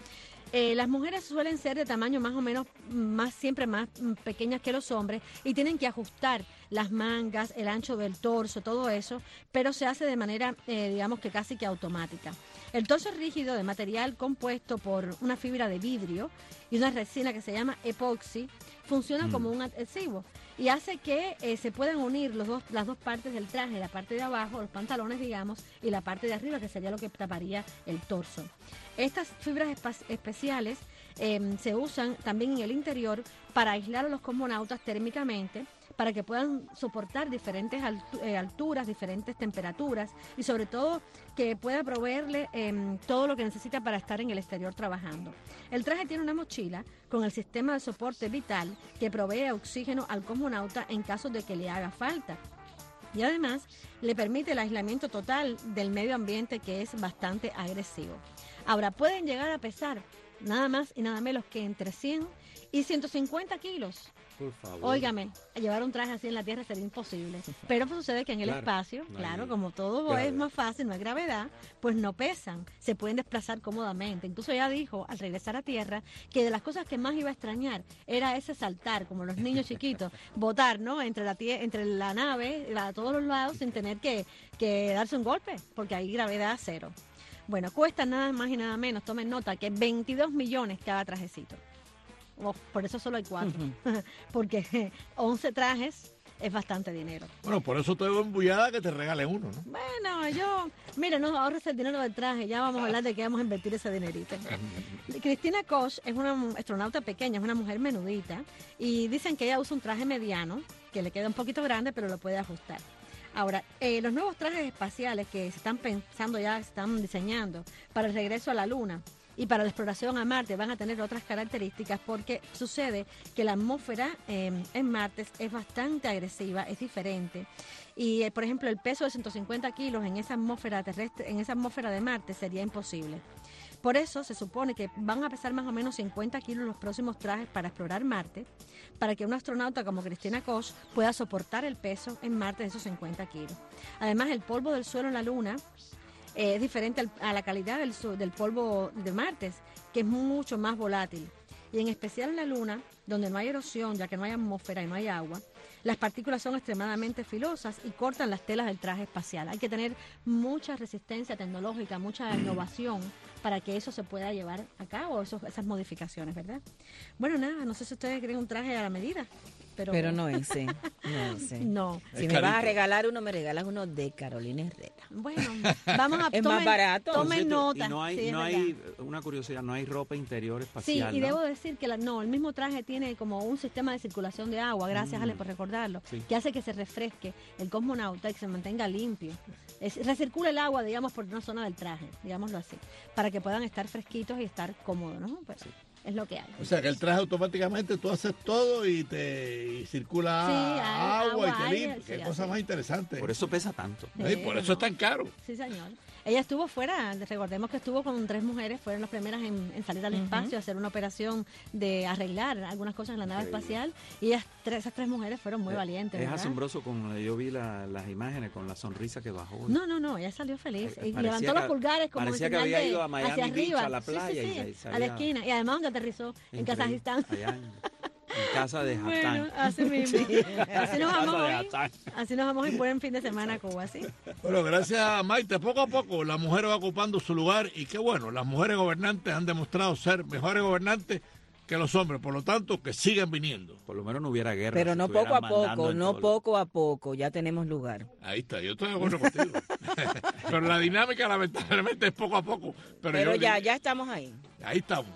N: Eh, las mujeres suelen ser de tamaño más o menos, más siempre más pequeñas que los hombres y tienen que ajustar las mangas, el ancho del torso, todo eso, pero se hace de manera, eh, digamos que casi que automática. El torso es rígido de material compuesto por una fibra de vidrio y una resina que se llama epoxi, funciona mm. como un adhesivo y hace que eh, se puedan unir los dos, las dos partes del traje, la parte de abajo, los pantalones, digamos, y la parte de arriba, que sería lo que taparía el torso. Estas fibras especiales eh, se usan también en el interior para aislar a los cosmonautas térmicamente, para que puedan soportar diferentes altu eh, alturas, diferentes temperaturas y sobre todo que pueda proveerle eh, todo lo que necesita para estar en el exterior trabajando. El traje tiene una mochila con el sistema de soporte vital que provee oxígeno al cosmonauta en caso de que le haga falta. Y además le permite el aislamiento total del medio ambiente, que es bastante agresivo. Ahora, pueden llegar a pesar nada más y nada menos que entre cien y ciento cincuenta kilos.
V: Por favor.
N: Óigame, llevar un traje así en la Tierra sería imposible. Pero sucede que en el
V: Claro,
N: espacio,
V: no hay
N: claro, como todo
V: gravedad.
N: es más fácil, no hay gravedad, pues no pesan, se pueden desplazar cómodamente. Incluso ella dijo, al regresar a Tierra, que de las cosas que más iba a extrañar era ese saltar, como los niños chiquitos, botar, ¿no?, entre la tie entre la nave, a todos los lados, sin tener que, que darse un golpe, porque hay gravedad cero. Bueno, cuesta nada más y nada menos, tomen nota, que veintidós millones cada trajecito. Oh, por eso solo hay cuatro, uh-huh. porque once trajes es bastante dinero.
C: Bueno, por eso te veo embullada que te regale uno, ¿no?
N: Bueno, yo, mira, no ahorres el dinero del traje, ya vamos a hablar de que vamos a invertir ese dinerito. Christina Koch es una astronauta pequeña, es una mujer menudita, y dicen que ella usa un traje mediano, que le queda un poquito grande, pero lo puede ajustar. Ahora, eh, los nuevos trajes espaciales que se están pensando ya, se están diseñando para el regreso a la Luna y para la exploración a Marte van a tener otras características, porque sucede que la atmósfera eh, en Marte es bastante agresiva, es diferente. Y, eh, por ejemplo, el peso de ciento cincuenta kilos en esa atmósfera terrestre, en esa atmósfera de Marte sería imposible. Por eso se supone que van a pesar más o menos cincuenta kilos los próximos trajes para explorar Marte, para que un astronauta como Christina Koch pueda soportar el peso en Marte de esos cincuenta kilos. Además, el polvo del suelo en la Luna eh, es diferente al, a la calidad del, del polvo de Marte, que es mucho más volátil. Y en especial en la Luna, donde no hay erosión, ya que no hay atmósfera y no hay agua, las partículas son extremadamente filosas y cortan las telas del traje espacial. Hay que tener mucha resistencia tecnológica, mucha innovación para que eso se pueda llevar a cabo, esos, esas modificaciones, ¿verdad? Bueno, nada, no sé si ustedes quieren un traje a la medida. Pero,
D: pero no ese, no ese.
N: No.
D: Si es me carito. Vas a regalar uno, me regalas uno de Carolina Herrera.
N: Bueno, vamos a
D: es
N: tomen,
D: más barato.
N: Tomen nota.
V: Y no hay,
N: sí,
V: no hay una curiosidad, no hay ropa interior espacial.
N: Sí, y
V: ¿no?
N: debo decir que la, no, el mismo traje tiene como un sistema de circulación de agua, gracias mm. Ale por recordarlo, sí. que hace que se refresque el cosmonauta y que se mantenga limpio. Es, recircula el agua, digamos, por una zona del traje, digámoslo así, para que puedan estar fresquitos y estar cómodos, ¿no? Pues sí. Es lo que hay.
C: O sea, que el traje automáticamente tú haces todo y te y circula
N: sí, hay,
C: agua, agua y te limpia.
N: Sí,
C: Qué
N: sí,
C: cosa
N: así.
C: Más interesante.
V: Por eso pesa tanto.
C: Sí, sí, por eso no. Es tan caro.
N: Sí, señor. Ella estuvo fuera, recordemos que estuvo con tres mujeres, fueron las primeras en, en salir al uh-huh. espacio, a hacer una operación de arreglar algunas cosas en la nave sí. espacial, y ellas, tres, esas tres mujeres fueron muy
V: es,
N: valientes.
V: Es
N: ¿verdad?
V: asombroso, con yo vi la, las imágenes con la sonrisa que bajó.
N: No, no, no, ella salió feliz, y
V: parecía
N: levantó
V: que,
N: los pulgares como
V: parecía que había ido a Miami Beach, arriba. A la playa.
N: Sí, sí, sí,
V: y, y salía,
N: a la esquina, y además donde aterrizó, en Kazajistán.
V: Allá en, en casa de Haftán.
N: Bueno, así mismo. Sí. Así nos vamos hoy. Así nos vamos en buen fin de semana a Cuba, ¿sí?
C: Bueno, gracias a Maite. Poco a poco la mujer va ocupando su lugar y qué bueno, las mujeres gobernantes han demostrado ser mejores gobernantes que los hombres, por lo tanto, que sigan viniendo.
V: Por lo menos no hubiera guerra.
D: Pero si no poco a poco, no poco a poco, ya tenemos lugar.
C: Ahí está, yo estoy de acuerdo contigo. Pero la dinámica, lamentablemente, es poco a poco. Pero,
D: Pero
C: yo,
D: ya, ya estamos ahí.
C: Ahí estamos.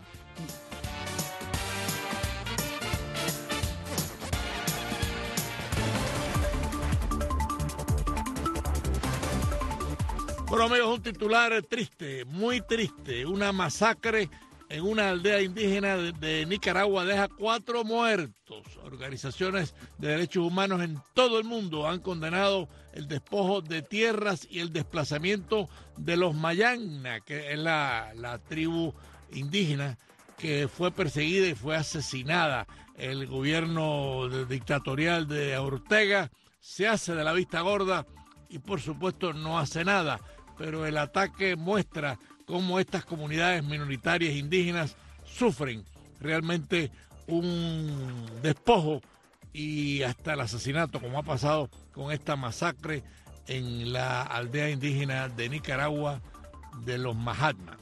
C: Bueno, amigos, un titular triste, muy triste. Una masacre en una aldea indígena de, de Nicaragua deja cuatro muertos. Organizaciones de derechos humanos en todo el mundo han condenado el despojo de tierras y el desplazamiento de los Mayangna, que es la, la tribu indígena que fue perseguida y fue asesinada. El gobierno dictatorial de Ortega se hace de la vista gorda y, por supuesto, no hace nada. Pero el ataque muestra cómo estas comunidades minoritarias indígenas sufren realmente un despojo y hasta el asesinato, como ha pasado con esta masacre en la aldea indígena de Nicaragua de los Mahatma.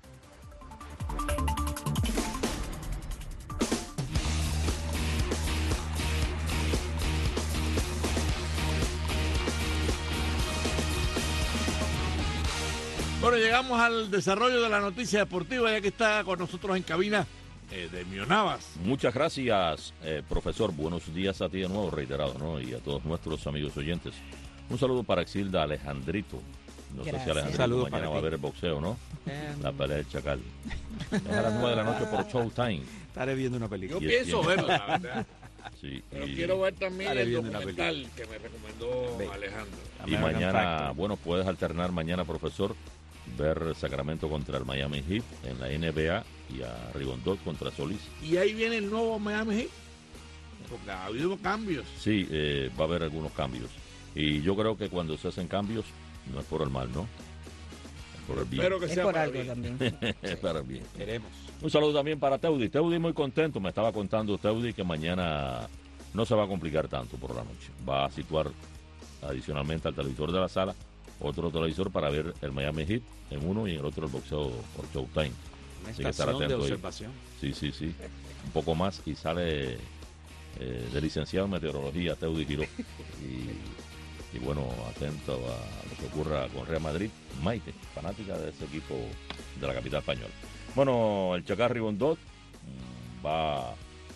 C: Bueno, llegamos al desarrollo de la noticia deportiva, ya que está con nosotros en cabina eh, Demio Navas.
U: Muchas gracias, eh, profesor. Buenos días a ti de nuevo, reiterado, ¿no? Y a todos nuestros amigos oyentes. Un saludo para Exilda Alejandrito. No gracias. sé si Alejandrito saludo mañana va a ver el boxeo, ¿no? Um... La pelea del Chacal. Es a las nueve de la noche por Showtime.
V: Estaré viendo una película.
C: Yo pienso verlo, la verdad.
U: Sí,
C: Pero
U: y...
C: quiero ver también el documental que me recomendó Ve. Alejandro.
U: Y mañana, bueno, puedes alternar mañana, profesor, ver Sacramento contra el Miami Heat en la N B A y a Rigondot contra Solís.
C: ¿Y ahí viene el nuevo Miami Heat? Porque ha habido cambios.
U: Sí, eh, va a haber algunos cambios. Y yo creo que cuando se hacen cambios, no es por el mal, ¿no? Es por el bien.
D: Espero que es sea por algo también.
U: Es para el bien.
V: Queremos.
U: Un saludo también para Teudi. Teudi muy contento. Me estaba contando Teudi que mañana no se va a complicar tanto por la noche. Va a situar adicionalmente al televisor de la sala otro televisor para ver el Miami Heat en uno y en el otro el boxeo por Showtime.
V: Una Así estación de observación.
U: Ahí. Sí, sí, sí. Un poco más y sale eh, de licenciado en meteorología Teudi Giró. Y, y bueno, atento a lo que ocurra con Real Madrid. Maite, fanática de ese equipo de la capital española. Bueno, el Chacal Rigondot va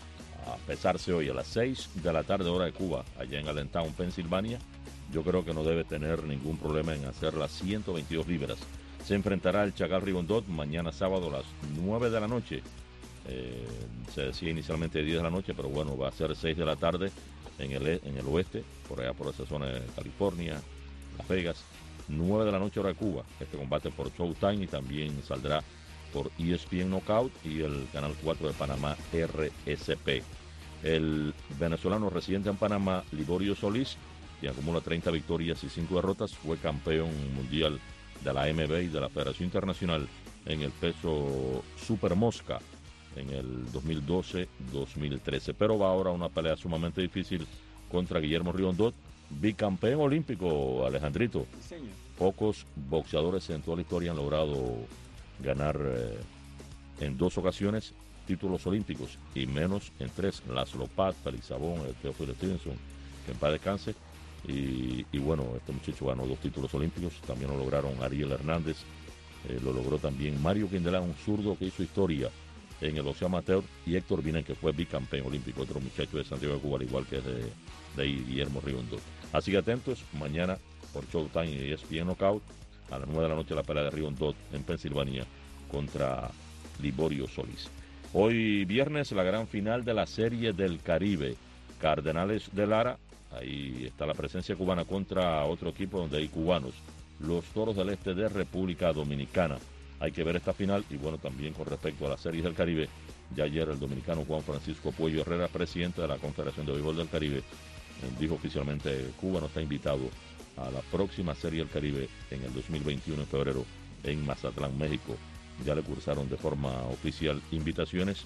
U: a pesarse hoy a las seis de la tarde hora de Cuba, allá en Allentown, Pensilvania. Yo creo que no debe tener ningún problema en hacer las ciento veintidós libras. Se enfrentará el Chacal Rigondot mañana sábado a las nueve de la noche. Eh, se decía inicialmente diez de la noche, pero bueno, va a ser seis de la tarde en el, en el oeste, por allá por esa zona de California, Las Vegas. nueve de la noche hora de Cuba. Este combate por Showtime y también saldrá por E S P N Knockout y el Canal cuatro de Panamá R S P. El venezolano residente en Panamá, Liborio Solís, que acumula treinta victorias y cinco derrotas, fue campeón mundial de la A M B y de la Federación Internacional en el peso Super Mosca en el dos mil doce dos mil trece. Pero va ahora a una pelea sumamente difícil contra Guillermo Rigondot, bicampeón olímpico, Alejandrito.
V: Sí, señor.
U: Pocos boxeadores en toda la historia han logrado ganar eh, en dos ocasiones títulos olímpicos y menos en tres. Laszlo Pat, Félix Sabón, el Teófilo Stevenson, que en paz descanse. Y, y bueno, este muchacho ganó dos títulos olímpicos, también lo lograron Ariel Hernández, eh, lo logró también Mario Quindelá, un zurdo que hizo historia en el boxeo amateur, y Héctor Vinen, que fue bicampeón olímpico, otro muchacho de Santiago de Cuba, al igual que es de, de Guillermo Rigondot. Así que atentos, mañana por Showtime y E S P N Knockout, a las nueve de la noche la pelea de Rigondot en Pensilvania contra Liborio Solís. Hoy viernes la gran final de la Serie del Caribe, Cardenales de Lara. Ahí está la presencia cubana contra otro equipo donde hay cubanos, los Toros del Este de República Dominicana. Hay que ver esta final y bueno, también con respecto a las series del Caribe, ya ayer el dominicano Juan Francisco Puello Herrera, presidente de la Confederación de Béisbol del Caribe, dijo oficialmente que Cuba no está invitado a la próxima Serie del Caribe en el dos mil veintiuno en febrero en Mazatlán, México. Ya le cursaron de forma oficial invitaciones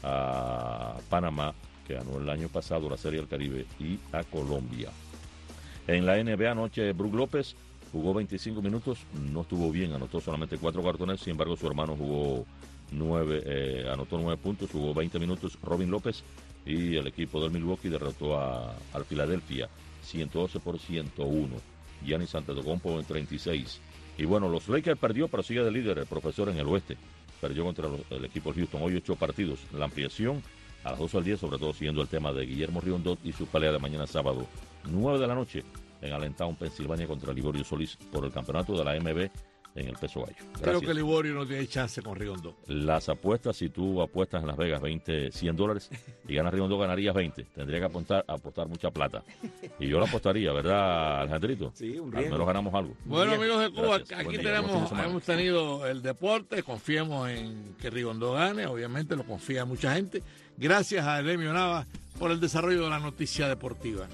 U: a Panamá, que ganó el año pasado la Serie del Caribe, y a Colombia. En la N B A anoche, Brook López jugó veinticinco minutos, no estuvo bien, anotó solamente cuatro cartones, sin embargo su hermano jugó nueve, eh, anotó nueve puntos, jugó veinte minutos Robin López, y el equipo del Milwaukee derrotó a, al Filadelfia ciento doce por ciento uno. Giannis Antetokounmpo en treinta y seis. Y bueno, los Lakers perdió, pero sigue de líder el profesor en el oeste. Perdió contra los, el equipo de Houston, hoy ocho partidos. La ampliación a las doce al diez, sobre todo siguiendo el tema de Guillermo Rigondot y su pelea de mañana sábado, nueve de la noche, en Allentown, Pensilvania, contra Liborio Solís por el campeonato de la A M B en el peso gallo. Gracias.
C: Creo que Liborio no tiene chance con Rigondot.
U: Las apuestas, si tú apuestas en Las Vegas veinte, cien dólares y ganas Rigondot, ganarías veinte. Tendría que apostar, apostar mucha plata. Y yo la apostaría, ¿verdad, Alejandrito?
V: Sí, un riesgo.
U: Al menos ganamos algo.
C: Bueno, amigos de Cuba,
U: Gracias.
C: aquí
U: Buen
C: tenemos, hemos tenido el deporte, confiemos en que Rigondot gane, obviamente lo confía mucha gente. Gracias a Demio Navas por el desarrollo de la noticia deportiva.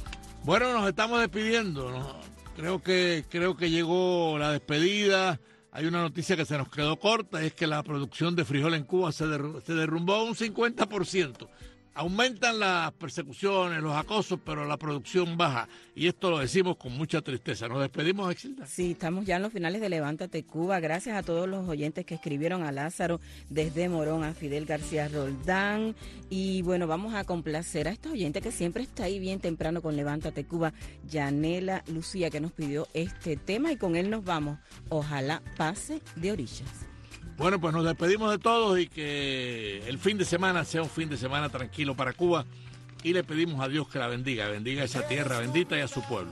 C: Bueno, nos estamos despidiendo, ¿no? Creo que, creo que llegó la despedida hay una noticia que se nos quedó corta, es que la producción de frijol en Cuba se, der, se derrumbó un cincuenta por ciento. Aumentan las persecuciones, los acosos, pero la producción baja. Y esto lo decimos con mucha tristeza. ¿Nos despedimos, Exilda?
D: Sí, estamos ya en los finales de Levántate Cuba. Gracias a todos los oyentes que escribieron, a Lázaro desde Morón, a Fidel García Roldán. Y bueno, vamos a complacer a esta oyente que siempre está ahí bien temprano con Levántate Cuba, Yanela Lucía, que nos pidió este tema. Y con él nos vamos. Ojalá pase de orillas.
C: Bueno, pues nos despedimos de todos y que el fin de semana sea un fin de semana tranquilo para Cuba y le pedimos a Dios que la bendiga, bendiga esa tierra bendita y a su pueblo.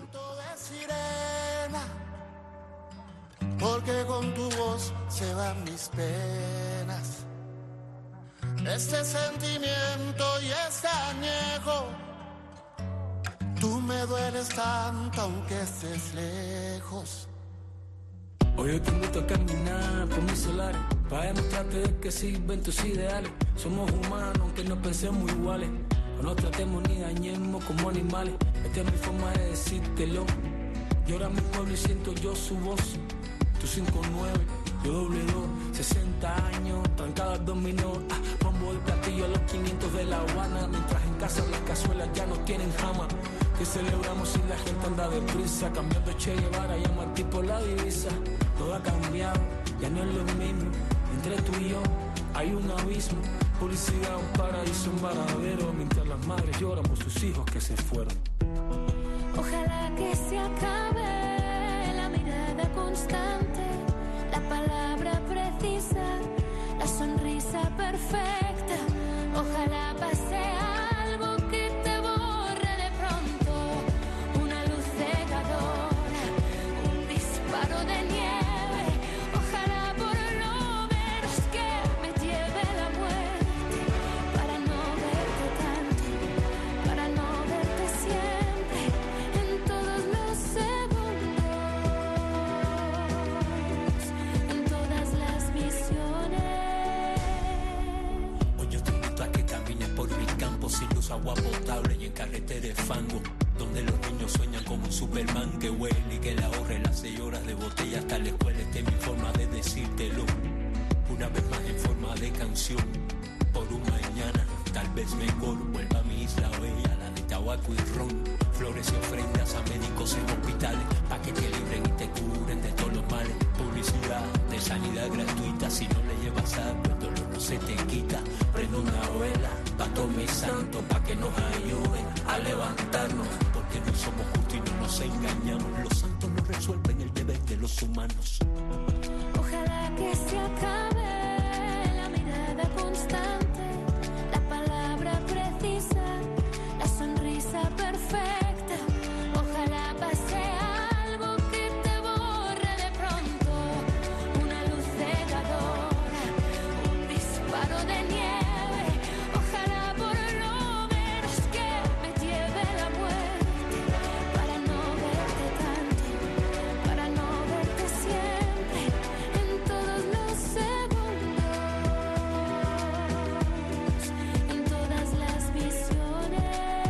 B: Porque con tu voz se van mis penas, este sentimiento y este añejo, tú me dueles tanto aunque estés lejos.
O: Hoy yo te invito a caminar por mis solares, para demostrarte de que sirven tus ideales. Somos humanos aunque no pensemos iguales, no nos tratemos ni dañemos como animales. Esta es mi forma de decírtelo. Llora mi pueblo y siento yo su voz. Tú cinco nueve, yo doble dos, sesenta años, trancada al dominó. Ah, bombo el platillo a los quinientos de La Habana, mientras en casa las cazuelas ya no tienen jama. Que celebramos si la gente anda deprisa, cambiando Che Guevara y a Martí por la divisa. Todo ha cambiado, ya no es lo mismo. Entre tú y yo hay un abismo. Publicidad, un paraíso, un varadero, mientras las madres lloran por sus hijos que se fueron.
P: Ojalá que se acabe la mirada constante, la palabra precisa, la sonrisa perfecta. Ojalá pase algo que te borre de pronto, una luz cegadora, un disparo de nieve. Ojalá por lo menos que me lleve la muerte, para no verte tanto, para no verte siempre, en todos los segundos, en todas las misiones.
O: Hoy yo te invito a que camines por mi campo sin luz, agua potable y en carretera de fango, donde los niños sueñan como un Superman que huele y que le ahorre las seis horas de botella hasta la escuela. Esta es mi forma de decírtelo, una vez más en forma de canción. Por un mañana, tal vez mejor, vuelva a mi isla bella, la de tabaco y ron. Flores y ofrendas a médicos en hospitales, pa' que te libren y te curen de todos los males. Publicidad de sanidad gratuita, si no le llevas agua, el dolor no se te quita. Prende una vela, pa' todos mis santos, pa' que nos ayuden a levantarnos, porque no somos justos y no nos engañamos. Los santos no resuelven el deber de los humanos.
P: Ojalá que se acabe la mirada constante, la palabra precisa, la sonrisa perfecta. Ojalá pase algo que te borre de pronto, una luz cegadora, un disparo de nieve. Ojalá por lo menos que me lleve la muerte, para no verte tanto, para no verte siempre, en todos los segundos, en todas las visiones.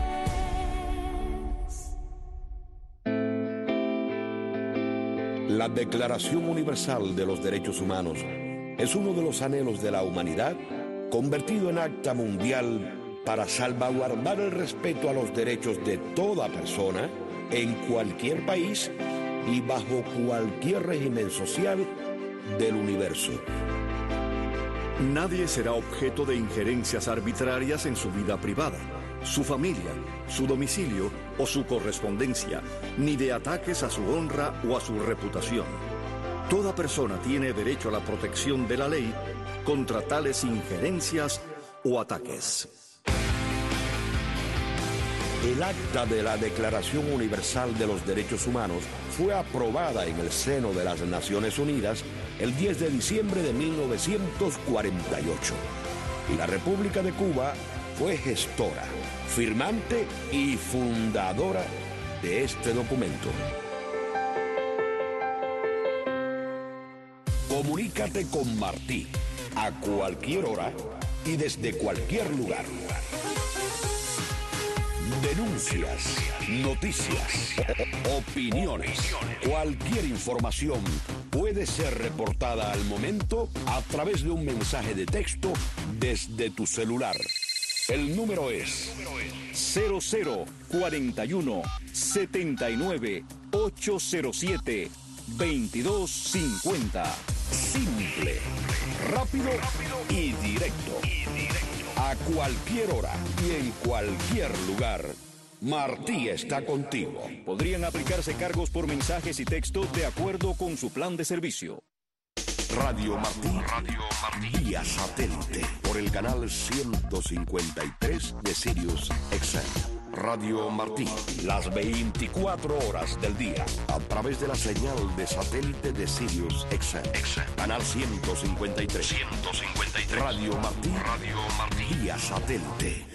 Q: La Declaración Universal de los Derechos Humanos es uno de los anhelos de la humanidad convertido en acta mundial para salvaguardar el respeto a los derechos de toda persona en cualquier país y bajo cualquier régimen social del universo.
R: Nadie será objeto de injerencias arbitrarias en su vida privada, su familia, su domicilio o su correspondencia, ni de ataques a su honra o a su reputación. Toda persona tiene derecho a la protección de la ley contra tales injerencias o ataques.
Q: El acta de la Declaración Universal de los Derechos Humanos fue aprobada en el seno de las Naciones Unidas el diez de diciembre de mil novecientos cuarenta y ocho. Y la República de Cuba fue gestora, firmante y fundadora de este documento. Comunícate con Martí a cualquier hora y desde cualquier lugar. Denuncias, noticias, opiniones, cualquier información puede puede ser reportada al momento a través de un mensaje de texto desde tu celular. El número es cero cero cuarenta y uno setenta y nueve ochocientos siete veintidós cincuenta. Simple, rápido y directo. A cualquier hora y en cualquier lugar, Martí está contigo.
R: Podrían aplicarse cargos por mensajes y texto de acuerdo con su plan de servicio.
Q: Radio Martí, Radio Martí, vía satélite, por el canal ciento cincuenta y tres de Sirius X M. Radio Martí, las veinticuatro horas del día, a través de la señal de satélite de Sirius X M. Canal ciento cincuenta y tres. ciento cincuenta y tres. Radio Martí, Radio Martí, vía satélite.